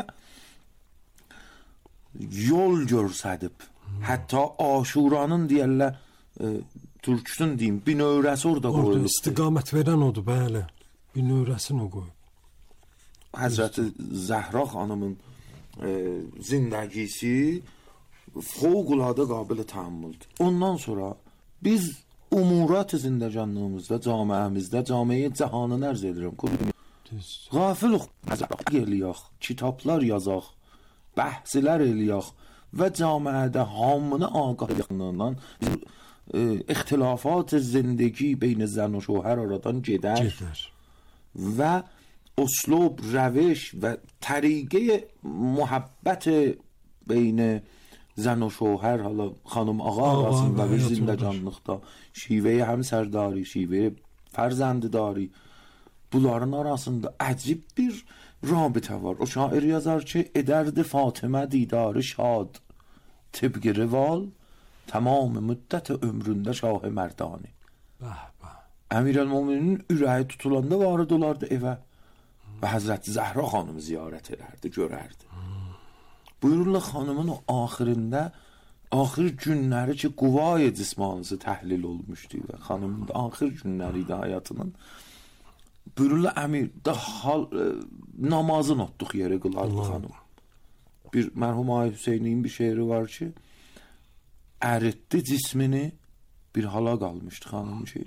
yol görsədib. Hətta Aşuranın deyərlər türküsün deyim, bir növrəsi orada qoyulub. İstiqamət verən odur, bəli. Bir növrəsini o qoyub. Həzrəti Zəhra xanımın zindagisi fövqəladə qabil təhammüldür. Ondan sonra biz umurat zindəcanlığımızda, camiəmizdə, camiyə cahanın ərz edirəm. Qafil eləyək, kitablar yazaq, bəhslər eləyək və camiədə hamını ağah edəndən ixtilafat zindagi beyn zən və şوهر aradan gedər və uslub, rəviş və təriqə muhabbət beyn zən və şوهر hala xanım ağa arasında və zindəcanlıqda şivəyə həmsərdari, şivəyə fərzəndidari bunların arasında əcib bir rabitə var. O şair yazar ki, edərdi Fatimə didarı şad tibqi rival tamam müddət ömründə şah-ı mərdani. Əmirəl-Müminin ürəyi tutulanda vardı olardı evə və Həzrət Zəhra xanımı ziyarət edərdi, görərdi. Buyururlar xanımın o axirində, axir günləri ki, quvay-ı cismanısı təhlil olmuşdu və xanımın da axir günləri idi həyatının. Buyururlar əmir, da namazın otduq yeri qılardı xanım. Bir mərhum Ay Hüseyni'nin bir şeiri var ki, əritdi cismini, bir hala qalmışdı xanım ki,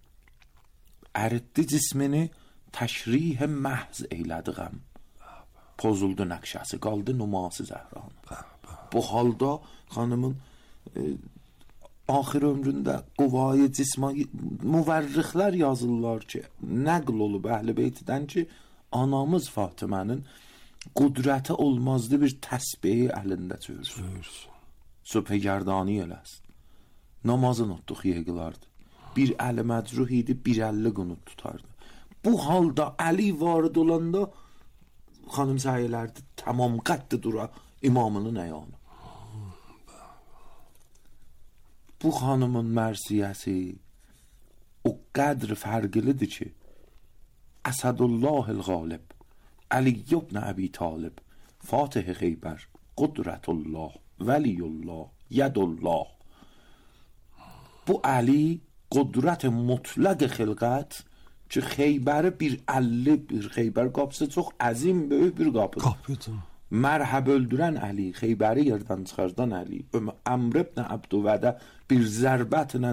əritdi cismini təşrih məhz eylədi qəm pozuldu nəqşəsi, qaldı numası Zəhranın. Bu halda xanımın axir ömründə quvayı cismani müvərrixlər yazırlar ki, nəql olub Əhl-i Beytdən ki, anamız Fatimənin qudrəti olmazdı bir təsbehi əlində çörsün. Sübhəgərdani eləsin. Namazın otduq yeqilardı. Bir əli məcruh idi, bir əlli qunut tutardı. Bu halda Əli varid olanda xanım səyələrdi, tamam qəddi dura imamının əyanı. Bu xanımın mərsiyəsi o qədr fərqlidir ki, Əsədullahil Qalib, Əli ibn Əbi Talib, Fatih Xeybər, Qudrətullah, Vəliyullah, Yədullah. Bu Əli qudrət mutlaq xilqət ki, Xeybəri bir 50 bir Xeybər qapısı çox əzim böyük bir qapıdır. Mərhəb öldürən Əli, Xeybəri yerdən çıxardan Əli, Əmr ibn Əbdüvədə bir zərbətlə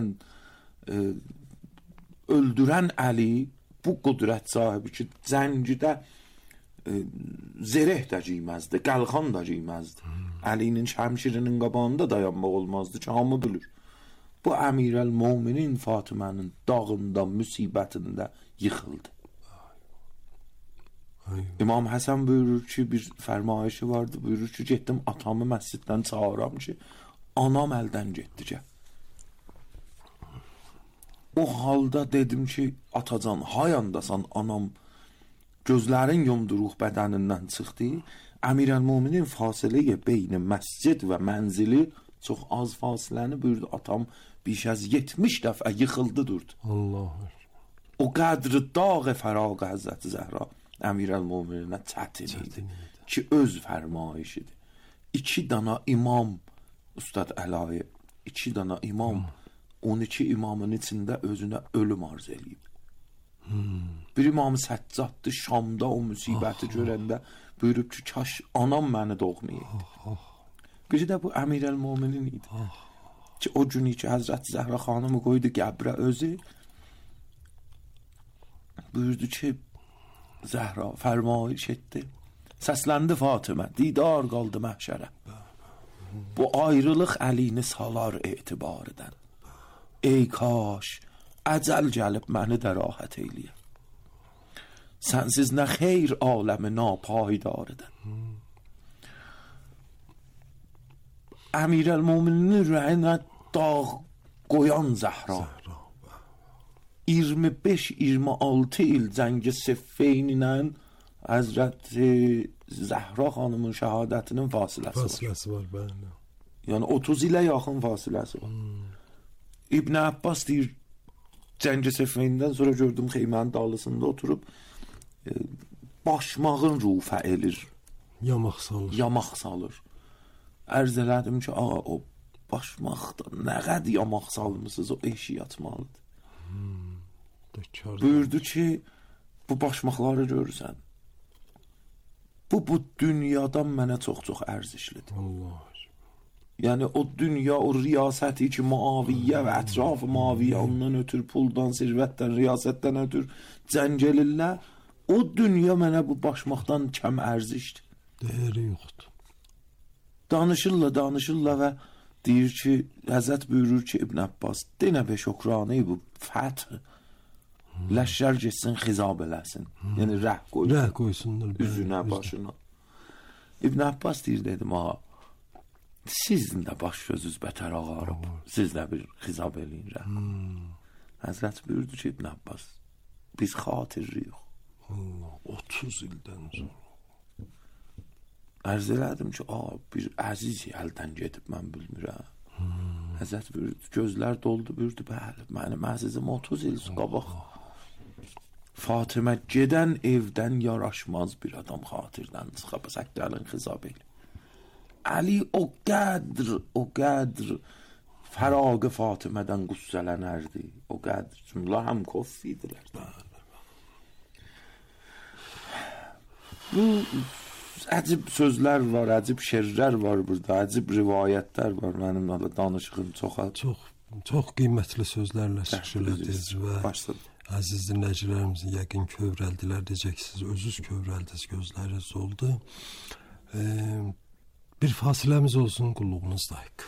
öldürən Əli, bu qudrət sahibi ki, Zəngidə zereh də giyməzdi, qəlxan da giyməzdi. Əlinin şəmşirinin qabağında dayanmaq olmazdı ki, hamı bilir. Bu Əmirəl-Möminin Fatimənin dağında, müsibətində yıxıldı. İmam Həsən buyurur ki, bir fərmayişi vardı, buyurur ki, getdim atamı məsciddən çağıram ki, anam əldən getdi. O halda dedim ki, atacan, hayandasan anam, gözlərin yumduruq bədənindən çıxdı. Əmirəl-Möminin fasiləyə beyni məscid və mənzili çox az fasiləni buyurdu. Atam بیش از 70 دفعه yıxıldı durdu. Allah. O qədri dağ fəraq Həzrət Zəhra Əmirəl-Mömininə çətin idi ki, öz fərmayişidir. 2 dana imam, Ustad Əlayev, 2 dana imam, 12 imamın içində özünə ölüm arz eləyib. Bir imam Səccaddır, Şamda o müsibəti görəndə buyurub ki, kaş anam məni doğmayaydı. Biri də bu Əmirəl-Möminin idi. Ki o günü ki Həzrət Zəhra xanımı qoydu qəbrə özü, buyurdu ki, Zəhra fərmayiş etdi. Səsləndi Fatimə, didar qaldı məhşərə. Bu ayrılıq əlini salar etibarıdan. Ey kaş, əcəl gəlib məni də rahat eyliyə. Sənsiz nə xeyr aləmi napaydarıdan. Əmirəl-Möminin rəyinə dağ qoyan Zəhra 25-26 il cəngi Siffeyn ilə Həzrət Zəhra xanımın şəhadətinin fasiləsi var. Bəli. Yəni 30 ilə yaxın fasiləsi var. İbn Abbas deyir, cəngi Siffeyndən sonra gördüm xeymənin dağlısında oturub başmağın rufə elir. Yamaq salır. Ərz elədim ki, o başmaqda nə qəd yamaq salmışsınız, o eşi yatmalıdır. Buyurdu ki, bu başmaqları görürsən. Bu dünyadan mənə çox-çox ərzişlidir. Yəni o dünya, o riyasəti ki, Muaviyyə və ətrafı Muaviyyə ondan ötür, puldan, sirvətdən, riyasətdən ötür, cəngəlillə, o dünya mənə bu başmaqdan kəm ərzişdir. Dəyəri yoxdur. Danışırlar və deyir ki, Həzrət buyurur ki, İbn Abbas, denə be şükranı bu fəth, ləşşər getsin, xizab eləsin. Yəni rəh qoysunlar. Üzünə, başına. İbn Abbas deyir, dedim, ağa, sizin də baş sözünüz bətər ağarıb, siz də bir xizab eləyin rəh. Həzrət buyurdu ki, İbn Abbas, biz xatirriyik. 30 ildən sonra. Ərz elədim ki, bir əziz əldən gedib, mən bilmirəm. Həzrət buyurdu, gözlər doldu, buyurdu, bəli, mənim əzizim 30 il qabaq. Fatimə gedən evdən yaraşmaz bir adam xatirdən çıxıb, səkdəlin xizab elə. Əli o qədr fəraqı Fatimədən qüssələnərdi. O qədr, cümlə həm koffidirlər. Bu əcib sözlər var, əcib şerlər var burada, əcib rivayətlər var. Mənim danışığım çox qiymətli sözlərlə çıxış elədiniz və Əziz dinləyicilərimiz yəqin kövrəldilər deyəcəksiniz. Özünüz kövrəldiniz, gözləriniz oldu. Bir fasiləmiz olsun, qulluğunuzdayıq.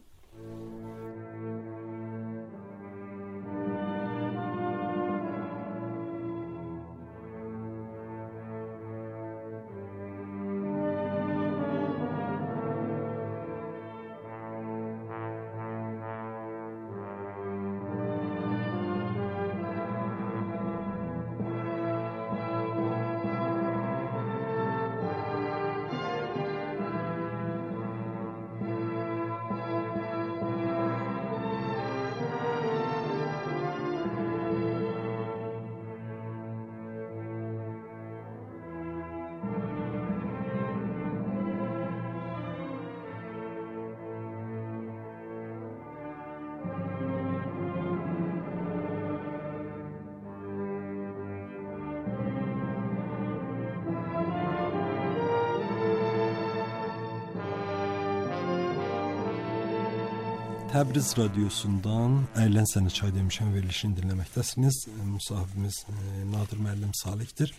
Təbriz radiosundan Əylən Səni Çay demişəm verilişini dinləməkdəsiniz. Müsahibimiz Nadir müəllim Salihdir.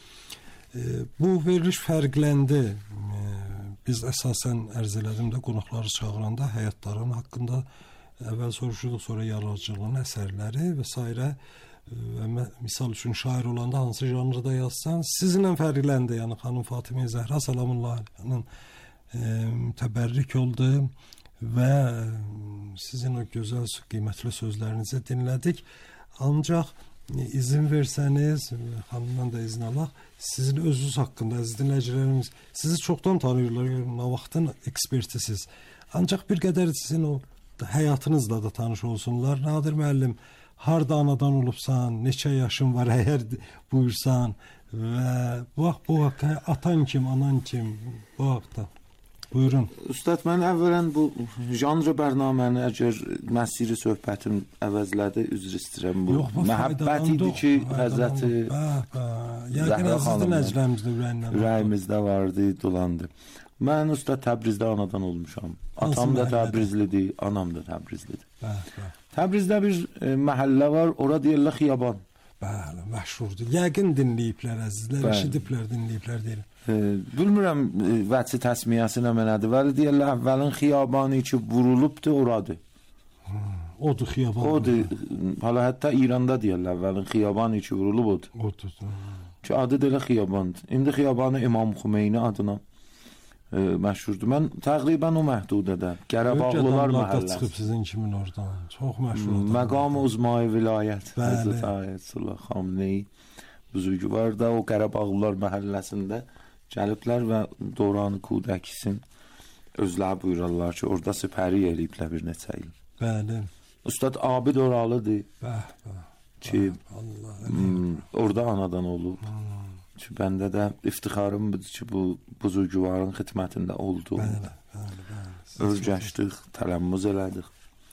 Bu veriliş fərqləndi. Biz əsasən ərz elədim də qonaqları çağıranda həyatların haqqında əvvəl soruşduq, sonra yaradıcılığın əsərləri və s. Misal üçün şair olanda hansı janrda yazsan, sizinlə fərqləndi. Yəni xanım Fatimə Zəhra Salamullahın təbərrik oldu və sizin o gözəl, qiymətli sözlərinizi dinlədik. Ancaq izin versəniz, xanımdan da izin alaq, sizin özünüz haqqında, əziz dinləyicilərimiz, sizi çoxdan tanıyırlar, nə vaxtın ekspertisiz. Ancaq bir qədər sizin o həyatınızla da tanış olsunlar. Nadir müəllim, harda anadan olubsan, neçə yaşın var əgər buyursan və bu haqda atan kim, anan kim, bu haqda. Buyurun. Ustad, mən əvvələn bu janr bərnaməni əgər məsiri söhbətim əvəzlədi, üzr istəyirəm. Bu məhəbbət idi ki, Həzrəti Zəhra xanımın ürəyimizdə vardı, dolandı. Mən Ustad Təbrizdə anadan olmuşam. Atam da Təbrizlidir, anam da Təbrizlidir. Təbrizdə bir məhəllə var, ora deyirlər Xiyaban. Bəli, məşhurdur. Yəqin dinləyiblər, əzizlər, eşidiblər, dinləyiblər deyirəm. Bilmirəm vəci təsmiyəsi nə mənadır. Vəli deyirlər əvvəlin xiyabanı ki vurulubdur, oradır. Odur xiyaban. Odur. Hala hətta İranda deyirlər əvvəlin xiyabanı ki vurulub odur. Odur. Ki adı deyirlər xiyabandır. İndi xiyabanı İmam Xümeyni adına məşhurdur. Mən təqribən o məhdudədə Qərəbağlılar məhəlləsi. Çıxıb sizin kimin oradan. Çox məşhur. Məqam-ı Uzmay vilayət. Həzrət Ayətullah Xameneyi buzurgvar da o Qərəbağlılar məhəlləsində gəliblər və Dövran-ı Kudəkisin özləri buyurarlar ki, orada sipəri eləyiblər bir neçə il. Bəli. Ustad Abid oralıdır. Ki orada anadan olub. Ki bəndə də iftixarım budur ki, bu buzurgvarın xidmətində oldu. Örgəşdik, tələmmüz elədik.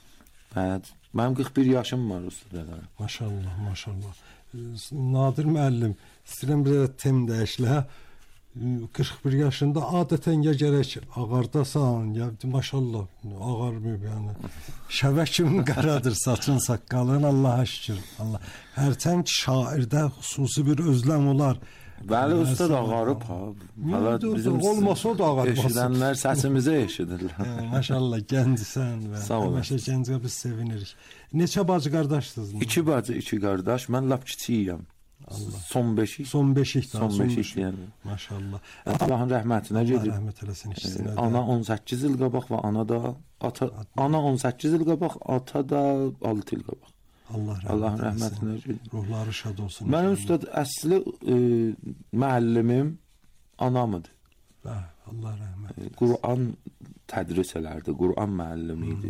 Mənim 41 yaşım var ustad. Maşallah, maşallah. Nadir müəllim, istəyirəm bir tem dəyişlə. 41 yaşında adətən ya gərək ağardasan, ya maşallah ağarmıyıb yəni. Şəvə kimi qaradır saçın, saqqalın, Allaha şükür. Allah. Hərçənd şairdə xüsusi bir özləm olar. Bəli, ustad ağarıb ha. Olmasa o da ağarıb. Eşidənlər səsimizi eşidirlər. Maşallah, gəncsən və həmişə gəncə biz sevinirik. Neçə bacı qardaşsınız? 2 bacı, 2 qardaş. Mən lap kiçiyəm. Son beşik. Son beşik yəni. Maşallah. Allahın rəhmətinə gedir. Rəhmət eləsin ikisine. Ana 18 il qabaq və ana 18 il qabaq, ata da 6 il qabaq. Allah rəhmətinə gedir. Ruhları şad olsun. Mənim ustad əsli müəllimim anamıdır. Allah rəhmət eləsin. Quran tədris elərdi, Quran müəllimi idi.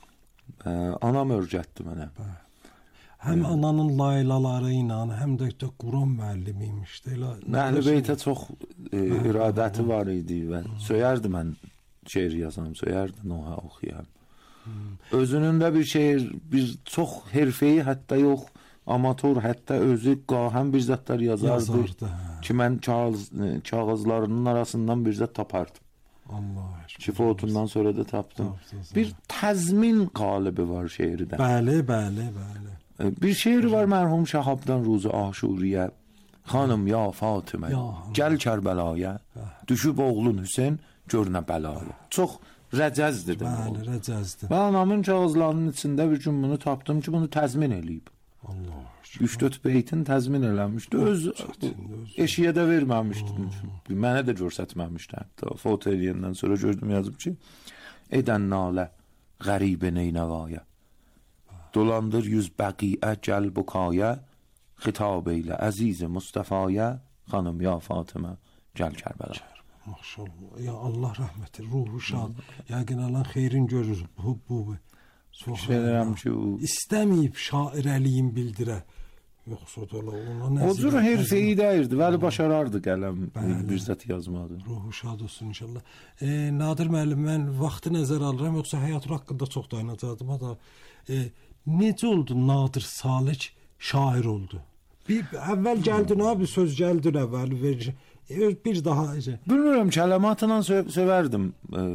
Anam öyrətdi mənə. Həm ananın laylaları ilə, həm də Quran müəllimi imiş. Əhl-i Beytə çox iradəti var idi və söyərdi mən şeir yazam, söyərdi Noha oxuyam. Özünün də bir şeir, bir çox herfeyi hətta yox, amatör, hətta özü qahəm bir zətlər yazardı ki, mən kağızlarının arasından bir zət tapardım. Ki, fotundan sonra da tapdım. Bir təzmin qalibi var şeirdə. Bəli. Bir şiir var mərhum Şahabdan Ruzu Aşuriyə. Xanım ya Fatimə, gəl Kərbəlaya, düşüb oğlun Hüseyn görünə bəlaya. Çox rəcəzdir. Bəli, rəcəzdir. Və anamın kağızlarının içində bir gün bunu tapdım ki, bunu təzmin eləyib. Allah. 3-4 beytin təzmin eləmişdi. Öz eşiyə də verməmişdi. Mənə də göstərməmişdi. Hətta foto eləyəndən sonra gördüm yazıb ki, edən nalə qəribə neynəvaya. Dolandır yüz bəqiə gəl bukaya, xitab eylə əziz Mustafaya, xanım ya Fatimə gəl Kərbəla. Maşallah. Ya Allah rəhməti, ruhu şad. Yəqin Allah xeyrin görür bu. Şeylərəm ki, istəməyib şairəliyin bildirə. Yoxsa da ona nə? O cür hərfeyi deyirdi, vəli başarardı qələm bir zət yazmadı. Ruhu şad olsun inşallah. Nadir müəllim, mən vaxtı nəzərə alıram, yoxsa həyatı haqqında çox dayanacaqdım da. Necə oldu Nadir Salik şair oldu? Əvvəl gəldin abi, söz gəldin əvvəl ver. Bir daha bilmirəm, kələmatla sevərdim.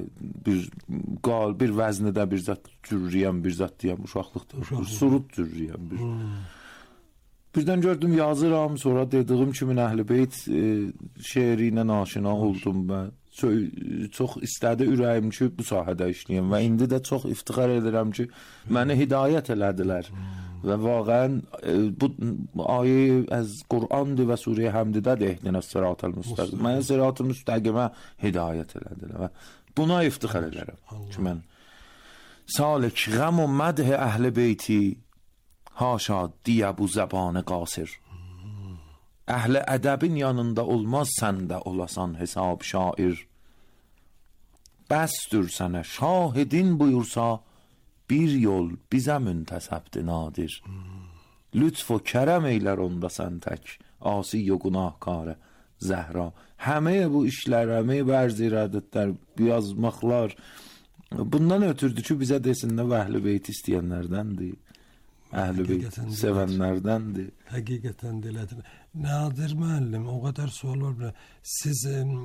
Bir vəznidə bir zət cürriyəm, bir zət deyəm, uşaqlıqda. Surut cürriyəm. Birdən gördüm yazıram, sonra dediyim kimi Əhl-i-Beyt şeiri ilə aşina oldum və çox istədi ürəyim ki, bu sahədə işləyəm və indi də çox iftixar edirəm ki, məni hidayət elədilər və vaqəən bu ayə az Qur'andır və Surə Həmddə də ehdinəs sıratal müstəqim. Mənə sıratal müstəqimə hidayət elədilər və buna iftixar edirəm ki, mən salik غم و مدح اهل بیتی haşa diye bu zabanı qasir. Əhl-i ədəbin yanında olmaz səndə olasan hesab şair. Bəsdür sənə şahidin buyursa bir yol bizə müntəsəbdir nadir. Lütf o kərəm eylər onda sən tək asi o günahkarı Zəhra. Həmə bu işlər, həmə bərz irədətlər, yazmaqlar bundan ötürdü ki, bizə desinlər Əhl-i Beyt istəyənlərdəndir. Əhl-i Beyt sevənlərdəndir. Həqiqətən də elədir. Nadir müəllim, o qədər sual var. Siz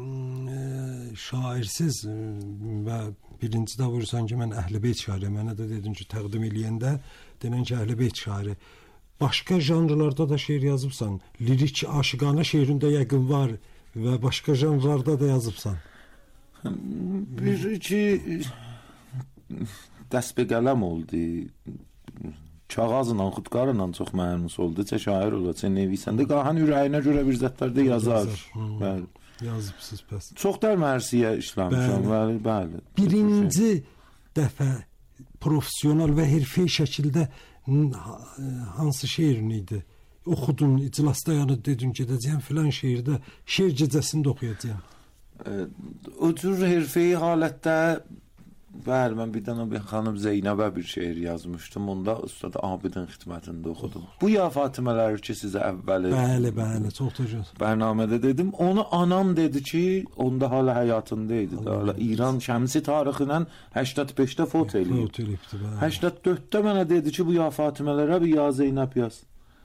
şairsiz və birinci də vursan ki, mən Əhl-i Beyt şairi, mənə də dedin ki, təqdim eləyəndə denən ki, Əhl-i Beyt şairi. Başqa janrlarda da şeir yazıbsan. Lirik, aşıqanə şeirində yəqin var və başqa janrlarda da yazıbsan. Bir-iki dəst be qələm oldu. Kağızla, xudkarla çox məmnun oldu. Çə şair ola, çə nevisəndə qahan ürəyinə görə bir zətlərdə yazar. Yazıbsınız pəs. Çox da mərsiyə işləmişəm. Bəli. Birinci dəfə profesional və hərfi şəkildə hansı şeirin idi? Oxudun, iclasda yanı dedin gedəcəyəm filan şeirdə, şeir gecəsində oxuyacağam. O cür hərfi halətdə bəli, mən bir dənə bir xanım Zeynəbə bir şeir yazmışdım. Onda Ustad Abidin xidmətində oxudum. Bu ya Fatimələri ki, sizə əvvəli bəli, çox gözəl. Bərnamədə dedim. Onu anam dedi ki, onda hala həyatında idi. İran şəmsi tarixinə 85-də fot eləyib. 84-də mənə dedi ki, bu ya Fatimələrə bir ya Zeynəb yaz.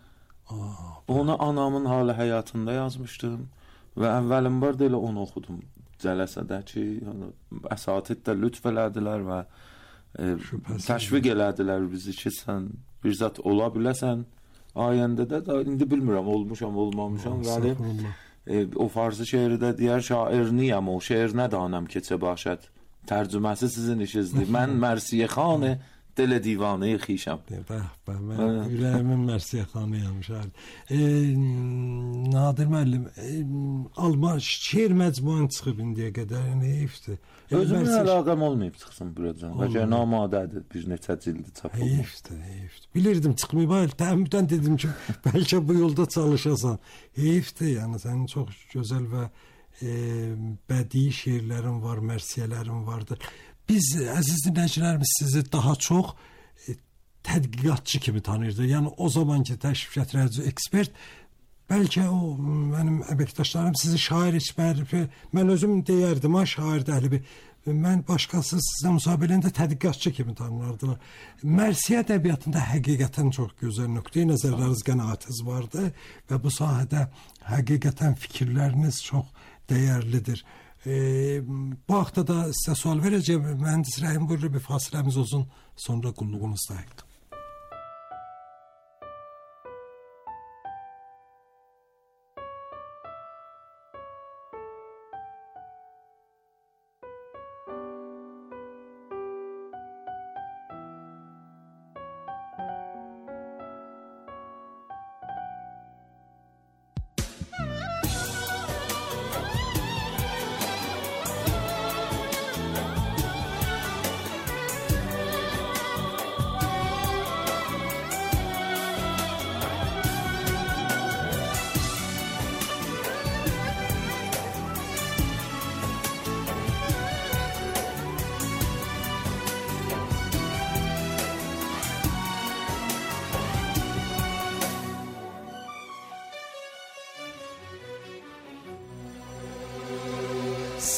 Onu anamın hala həyatında yazmışdım və əvvəlim var da elə onu oxudum. Cələsədəki əsatid də lütf elədilər və təşviq elədilər bizi ki, sən bir zat ola biləsən. Ayəndə də indi bilmirəm, olmuşam, olmamışam. O farzı şeiri də deyər, şairniyəm, o şeir nə danəm keçə başət. Tərcüməsi sizin işinizdir. Mən Mərsiyə xanı Dələ divanı xişəm. Mən ürəyimin Mərsiyə xanıyam şair. Nadir müəllim, Alman şeir məcmuən çıxıb indiyə qədər, heyfdir. Özümün əlaqəm olmayıb çıxsın buracan. Bəlkə namadədir, bir neçə cildi çap olmuş. Heyfdir. Bilirdim çıxmayıb, təmdən dedim ki, bəlkə bu yolda çalışasan. Heyfdir, yəni sənin çox gözəl və bədii şeirlərin var, mərsiyələrin vardır. Biz, əziz dinləyicilərimiz, sizi daha çox tədqiqatçı kimi tanıyırdı. Yəni, o zamanki təşrif gətirəci ekspert, bəlkə o, mənim əməkdaşlarım sizi şair içməyir, mən özüm deyərdim, şair dəhlibi. Mən başqası sizə müsabiləndə tədqiqatçı kimi tanınardılar. Mərsiyə ədəbiyyatında həqiqətən çox gözəl nöqteyi nəzərləriniz, qənaətiniz vardı və bu sahədə həqiqətən fikirləriniz çox dəyərlidir. Bu haqda da sizə sual verəcəm. Mühəndis Rəhim buyurur, bir fasiləmiz olsun, sonra qulluğunuzdayıq.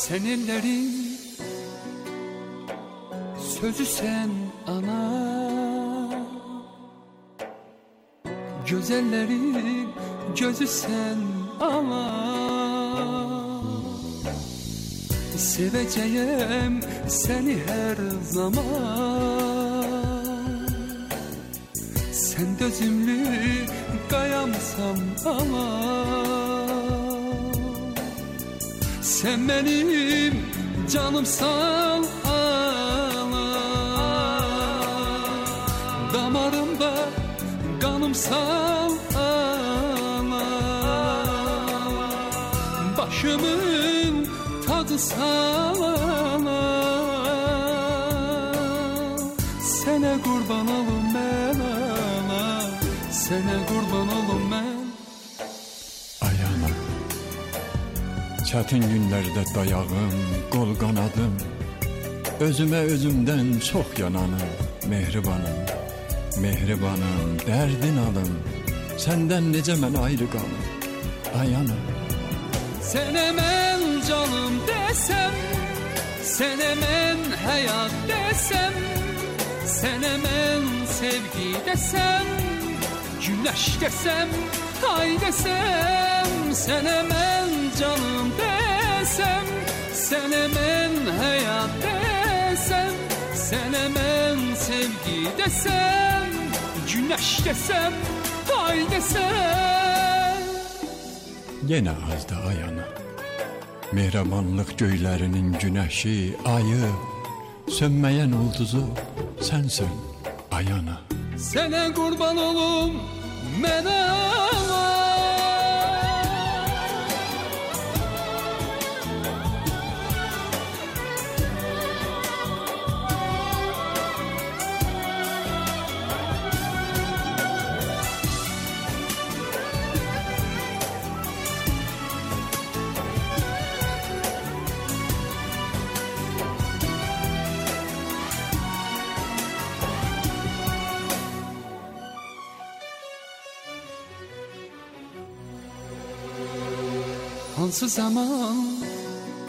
Sen ellerin sözü sen ana, güzellerin gözü sen ana. Seveceğim seni her zaman, sen dözümlü kayamsam ama. Sen benim canımsan ana, damarımda kanımsan ana, başımın tacısan ana. Sene kurban olum ben ana, sene kurban olum ben. Çətin günlərdə dayağım, qol qanadım, özümə özümdən çox yananım, mehribanım, mehribanım, dərdin alım, səndən necə mən ayrı qalım, ay ana. Sənə mən canım desəm, sənə mən həyat desəm, sənə mən sevgi desəm, güneş desəm, ay desəm, sənə mən canım desem, sənə mən həyat desem, sənə mən sevgi desem, güneş desem, ay desem. Yenə azdı ay ana, mehribanlıq göylərinin güneşi, ayı, sönməyən ulduzu sənsən ay ana. Sənə qurban olum mən ana. Hansı zaman